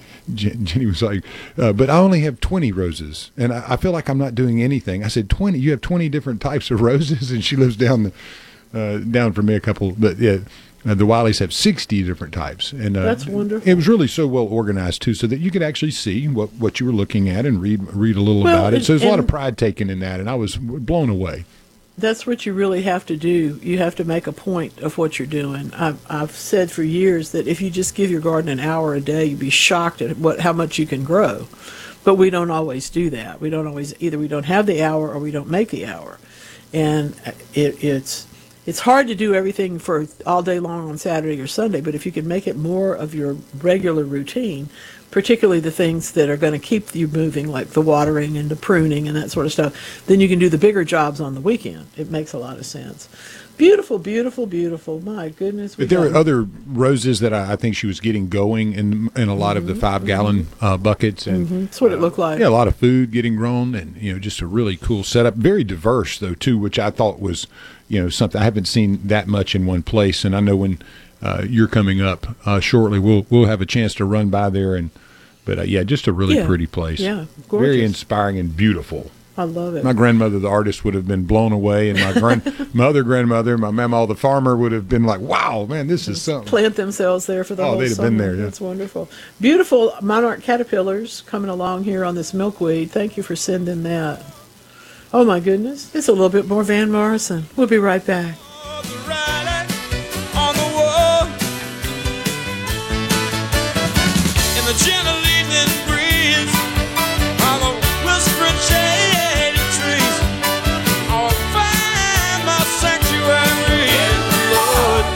Jenny was like, uh, but I only have twenty roses. And I, I feel like I'm not doing anything. I said, twenty? You have twenty different types of roses? And she lives down the uh, down from me a couple. But, yeah, uh, the Wileys have sixty different types. And uh, That's wonderful. It was really so well organized, too, so that you could actually see what, what you were looking at and read, read a little Well, about it. and- So there's a lot of and- pride taken in that. And I was blown away. That's what you really have to do. You have to make a point of what you're doing. I've, I've said for years that if you just give your garden an hour a day, you'd be shocked at what how much you can grow. But we don't always do that. We don't always, either we don't have the hour or we don't make the hour. And it, it's it's hard to do everything for all day long on Saturday or Sunday, but if you can make it more of your regular routine, particularly the things that are going to keep you moving, like the watering and the pruning and that sort of stuff, then you can do the bigger jobs on the weekend. It makes a lot of sense. Beautiful, beautiful, beautiful. My goodness. we But there got- were other roses that I, I think she was getting going in in a lot of the five gallon uh, buckets, and Mhm. That's what it looked like. yeah, a lot of food getting grown, and you know, just a really cool setup. Very diverse though too, which I thought was, you know, something I haven't seen that much in one place. And I know when uh, you're coming up uh, shortly, we'll we'll have a chance to run by there. And but uh, yeah, just a really Yeah. pretty place. Yeah, very gorgeous. inspiring and beautiful. I love it. My grandmother, the artist, would have been blown away, and my grand, my other grandmother, my mama, the farmer, would have been like, "Wow, man, this is something." Plant themselves there for the Oh, whole they'd have summer. been there, yeah. That's wonderful. Beautiful monarch caterpillars coming along here on this milkweed. Thank you for sending that. Oh my goodness, it's a little bit more Van Morrison. We'll be right back. on the wall. In the gentle evening breeze, on the whispering shade of trees, I'll find my sanctuary in the Lord.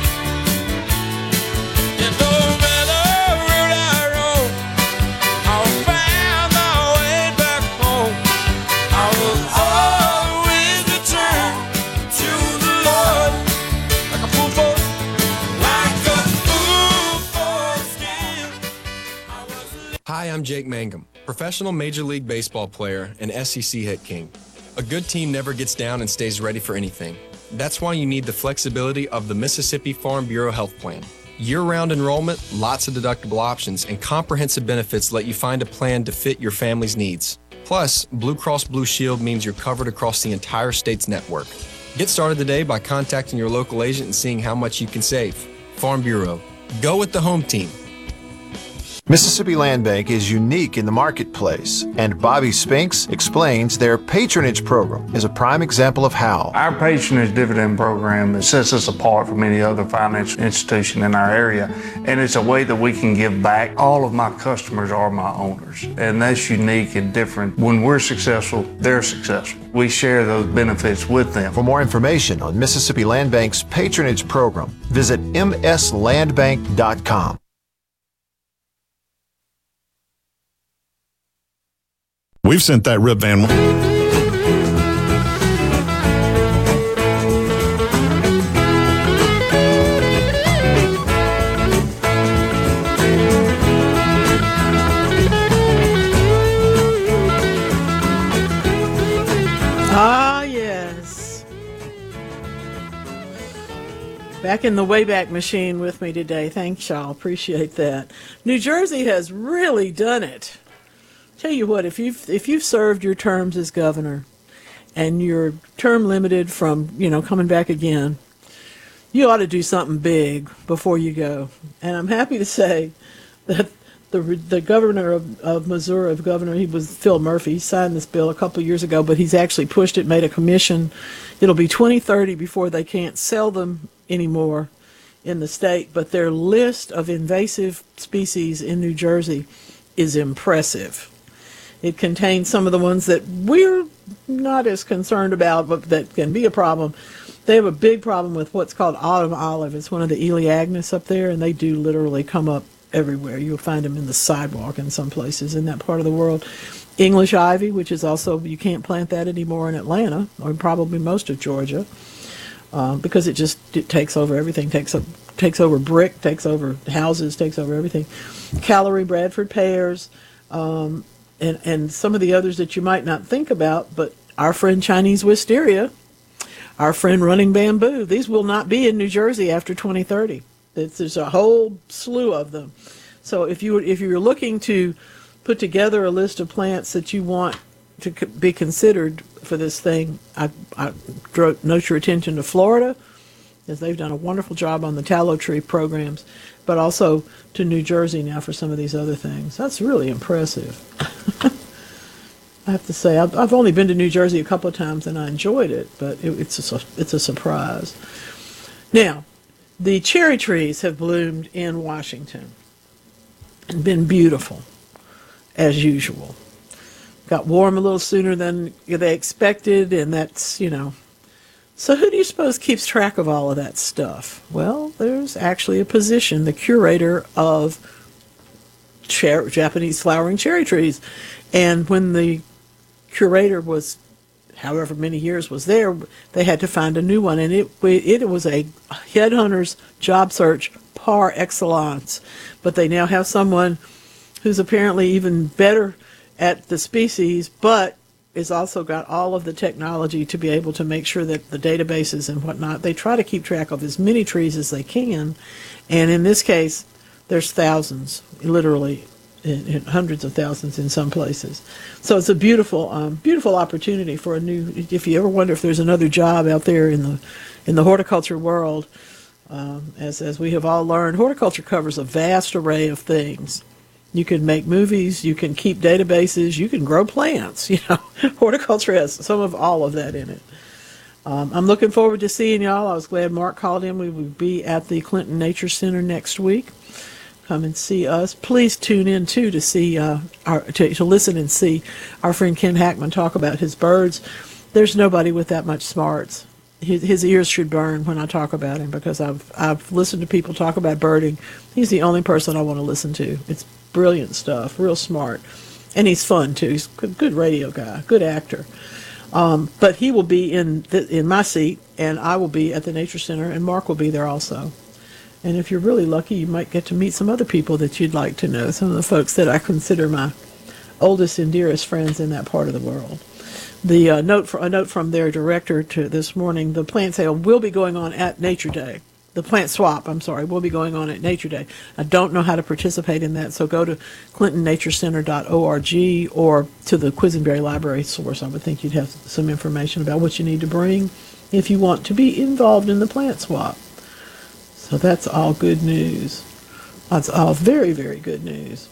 And no matter where I roam, I'll find my way back home. I will always return to the Lord. Like a fool for, like a fool for skin. Hi, I'm Jake Mangum, professional Major League Baseball player and S E C hit king. A good team never gets down and stays ready for anything. That's why you need the flexibility of the Mississippi Farm Bureau Health Plan. Year-round enrollment, lots of deductible options, and comprehensive benefits let you find a plan to fit your family's needs. Plus, Blue Cross Blue Shield means you're covered across the entire state's network. Get started today by contacting your local agent and seeing how much you can save. Farm Bureau. Go with the home team. Mississippi Land Bank is unique in the marketplace, and Bobby Spinks explains their patronage program is a prime example of how. Our patronage dividend program sets us apart from any other financial institution in our area, and it's a way that we can give back. All of my customers are my owners, and that's unique and different. When we're successful, they're successful. We share those benefits with them. For more information on Mississippi Land Bank's patronage program, visit m s land bank dot com. We've sent that Rip Van. Ah, yes. Back in the Wayback Machine with me today. Thanks, y'all. Appreciate that. New Jersey has really done it. Tell you what, if you've if you've served your terms as governor and you're term limited from, you know, coming back again, you ought to do something big before you go. And I'm happy to say that the the governor of, of Missouri, of governor, he was Phil Murphy. He signed this bill a couple of years ago, but he's actually pushed it, made a commission. It'll be twenty thirty before they can't sell them anymore in the state. But their list of invasive species in New Jersey is impressive. It contains some of the ones that we're not as concerned about, but that can be a problem. They have a big problem with what's called autumn olive. It's one of the Elaeagnus up there, and they do literally come up everywhere. You'll find them in the sidewalk in some places in that part of the world. English ivy, which is also, you can't plant that anymore in Atlanta, or probably most of Georgia, uh, because it just it takes over everything, takes up, takes over brick, takes over houses, takes over everything. Callery Bradford pears, um, and, and some of the others that you might not think about, but our friend Chinese wisteria, our friend running bamboo, these will not be in New Jersey after twenty thirty. It's, there's a whole slew of them. So if you if you're looking to put together a list of plants that you want to c- be considered for this thing, I, I draw, note your attention to Florida, because they've done a wonderful job on the tallow tree programs, but also to New Jersey now for some of these other things. That's really impressive. I have to say, I've, I've only been to New Jersey a couple of times and I enjoyed it, but it, it's a, it's a surprise. Now, the cherry trees have bloomed in Washington and been beautiful, as usual. Got warm a little sooner than they expected, and that's, you know. So who do you suppose keeps track of all of that stuff? Well, there's actually a position, the curator of cher- Japanese flowering cherry trees. And when the curator was, however many years was there, they had to find a new one, and it it was a headhunter's job search par excellence. But they now have someone who's apparently even better at the species, but has also got all of the technology to be able to make sure that the databases and whatnot, they try to keep track of as many trees as they can. And in this case, there's thousands, literally, in, in hundreds of thousands in some places. So it's a beautiful, um, beautiful opportunity for a new, if you ever wonder if there's another job out there in the in the horticulture world, um, as, as we have all learned, horticulture covers a vast array of things. You can make movies, you can keep databases, you can grow plants. You know, horticulture has some of all of that in it. Um, I'm looking forward to seeing y'all. I was glad Mark called in. We will be at the Clinton Nature Center next week. Come and see us. Please tune in too to see uh, our to, to listen and see our friend Ken Hackman talk about his birds. There's nobody with that much smarts. His, his ears should burn when I talk about him, because I've I've listened to people talk about birding. He's the only person I want to listen to. It's brilliant stuff, real smart, and he's fun too. He's a good, good radio guy, good actor. Um, but he will be in the, in my seat, and I will be at the Nature Center, and Mark will be there also. And if you're really lucky, you might get to meet some other people that you'd like to know, some of the folks that I consider my oldest and dearest friends in that part of the world. The uh, note for, a note from their director to this morning: the plant sale will be going on at Nature Day. The plant swap, I'm sorry, will be going on at Nature Day. I don't know how to participate in that, so go to clinton nature center dot org or to the Quisenberry Library source. I would think you'd have some information about what you need to bring if you want to be involved in the plant swap. So that's all good news. That's all very, very good news.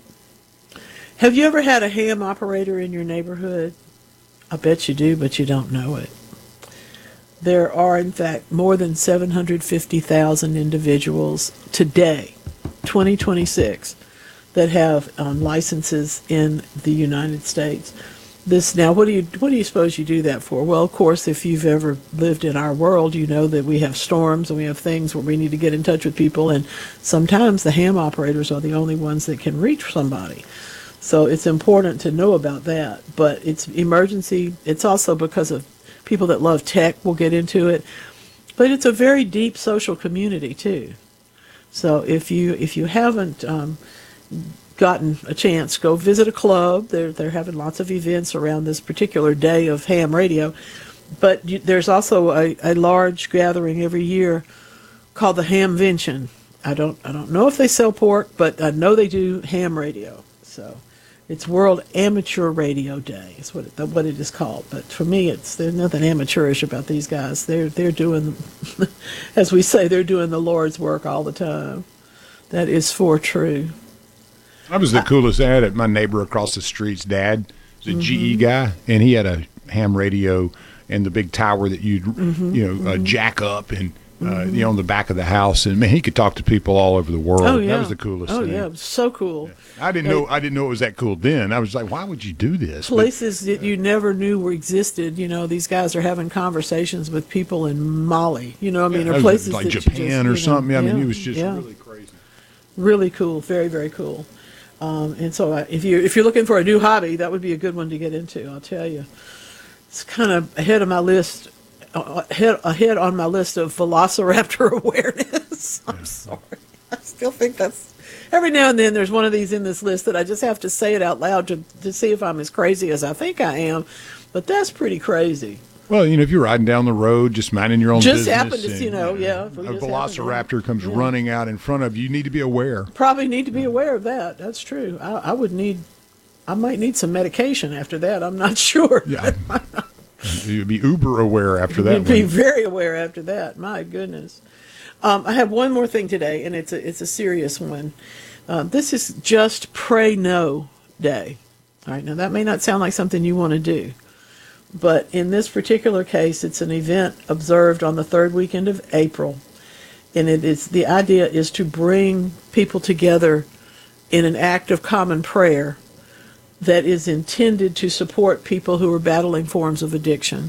Have you ever had a ham operator in your neighborhood? I bet you do, but you don't know it. There are, in fact, more than seven hundred fifty thousand individuals today, twenty twenty-six, that have um, licenses in the United States. This now, what do you what do you suppose you do that for? Well, of course, if you've ever lived in our world, you know that we have storms and we have things where we need to get in touch with people, and sometimes the ham operators are the only ones that can reach somebody. So it's important to know about that. But it's emergency. It's also because of people that love tech will get into it. But it's a very deep social community too. So if you if you haven't um, gotten a chance, go visit a club. They're they're having lots of events around this particular day of ham radio. But you, there's also a, a large gathering every year called the Hamvention. I don't I don't know if they sell pork, but I know they do ham radio. So it's World Amateur Radio Day. Is what it, what it is called. But for me, it's there's nothing amateurish about these guys. They're they're doing, as we say, they're doing the Lord's work all the time. That is for true. I was the coolest ad at my neighbor across the street's dad. He's a mm-hmm. G E guy, and he had a ham radio and the big tower that you'd mm-hmm, you know mm-hmm. uh, jack up, and uh, you know, on the back of the house, and man, he could talk to people all over the world. Oh, yeah. That was the coolest Oh, thing. yeah, it was so cool. I didn't know. I didn't know it was that cool then. I was like, why would you do this? But- Places that you never knew were existed. You know, these guys are having conversations with people in Mali. You know, I mean, Yeah, or that was places like that you Japan just, or you know, something. I mean, yeah, it was just yeah. really crazy. Really cool, very very cool. Um, and so, uh, if you if you're looking for a new hobby, that would be a good one to get into. I'll tell you, it's kind of ahead of my list, uh, ahead ahead on my list of Velociraptor awareness. I'm sorry, I still think that's every now and then there's one of these in this list that I just have to say it out loud to to see if I'm as crazy as I think I am. But that's pretty crazy. Well, you know, if you're riding down the road, just minding your own Just business, happened to, and, you know, yeah. if we a just happened to- velociraptor comes yeah. running out in front of you, you need to be aware. Probably need to be aware of that. That's true. I, I would need, I might need some medication after that. I'm not sure. Yeah, you'd be uber aware after that. You'd be one. very aware after that. My goodness. Um, I have one more thing today, and it's a it's a serious one. Uh, this is Just Pray No Day. All right. Now that may not sound like something you want to do, but in this particular case, it's an event observed on the third weekend of April, and it is the idea is to bring people together in an act of common prayer that is intended to support people who are battling forms of addiction.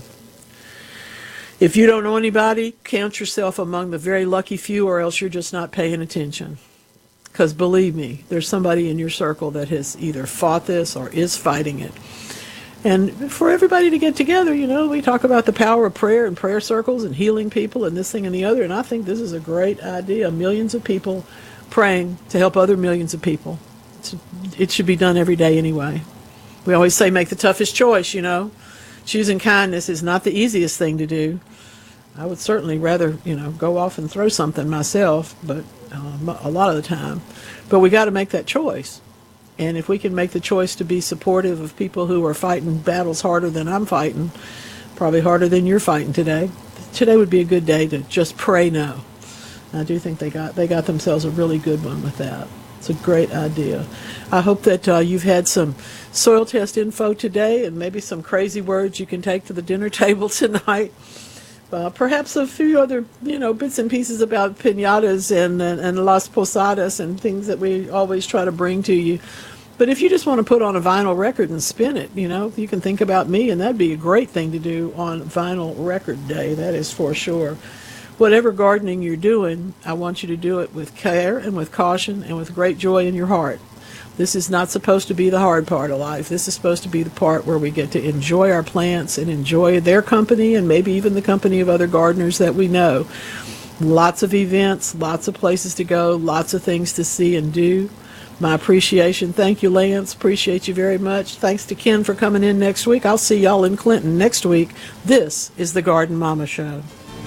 If you don't know anybody, count yourself among the very lucky few, or else you're just not paying attention. Because believe me, there's somebody in your circle that has either fought this or is fighting it. And for everybody to get together, you know, we talk about the power of prayer and prayer circles and healing people and this thing and the other, and I think this is a great idea. Millions of people praying to help other millions of people. It's, it should be done every day anyway. We always say make the toughest choice, you know. Choosing kindness is not the easiest thing to do. I would certainly rather, you know, go off and throw something myself, but uh, a lot of the time. But we got to make that choice. And if we can make the choice to be supportive of people who are fighting battles harder than I'm fighting, probably harder than you're fighting today, today would be a good day to just pray no. I do think they got they got themselves a really good one with that. It's a great idea. I hope that uh, you've had some soil test info today and maybe some crazy words you can take to the dinner table tonight. Uh, perhaps a few other, you know, bits and pieces about piñatas and, and, and Las Posadas and things that we always try to bring to you. But if you just want to put on a vinyl record and spin it, you know, you can think about me, and that'd be a great thing to do on Vinyl Record Day, that is for sure. Whatever gardening you're doing, I want you to do it with care and with caution and with great joy in your heart. This is not supposed to be the hard part of life. This is supposed to be the part where we get to enjoy our plants and enjoy their company and maybe even the company of other gardeners that we know. Lots of events, lots of places to go, lots of things to see and do. My appreciation. Thank you, Lance. Appreciate you very much. Thanks to Ken for coming in next week. I'll see y'all in Clinton next week. This is the Garden Mama Show.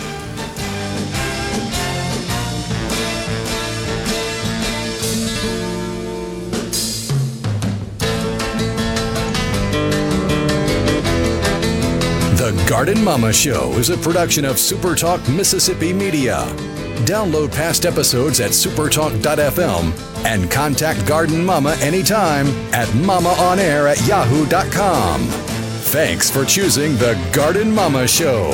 The Garden Mama Show is a production of SuperTalk Mississippi Media. Download past episodes at supertalk dot f m and contact Garden Mama anytime at mamaonair at yahoo dot com. Thanks for choosing The Garden Mama Show.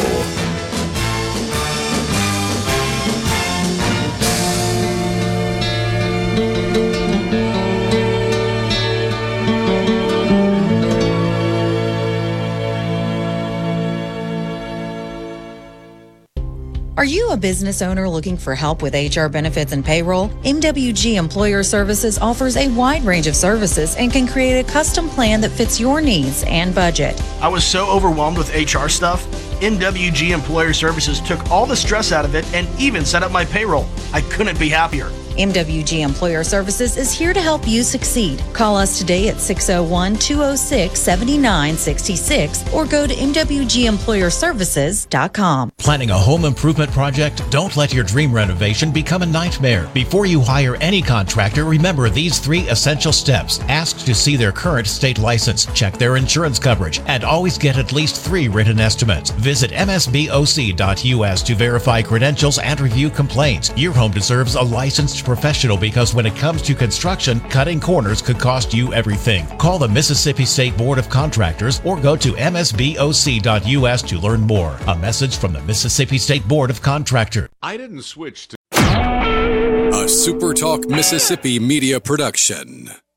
Are you a business owner looking for help with H R benefits and payroll? M W G Employer Services offers a wide range of services and can create a custom plan that fits your needs and budget. I was so overwhelmed with H R stuff. M W G Employer Services took all the stress out of it and even set up my payroll. I couldn't be happier. M W G Employer Services is here to help you succeed. Call us today at six oh one, two oh six, seven nine six six or go to m w g employer services dot com. Planning a home improvement project? Don't let your dream renovation become a nightmare. Before you hire any contractor, remember these three essential steps. Ask to see their current state license, check their insurance coverage, and always get at least three written estimates. Visit m s b o c dot u s to verify credentials and review complaints. Your home deserves a licensed licensed professional because when it comes to construction, cutting corners could cost you everything. Call the Mississippi State Board of Contractors or go to m s b o c dot u s to learn more. A message from the Mississippi State Board of Contractors. I didn't switch to a SuperTalk Mississippi media production.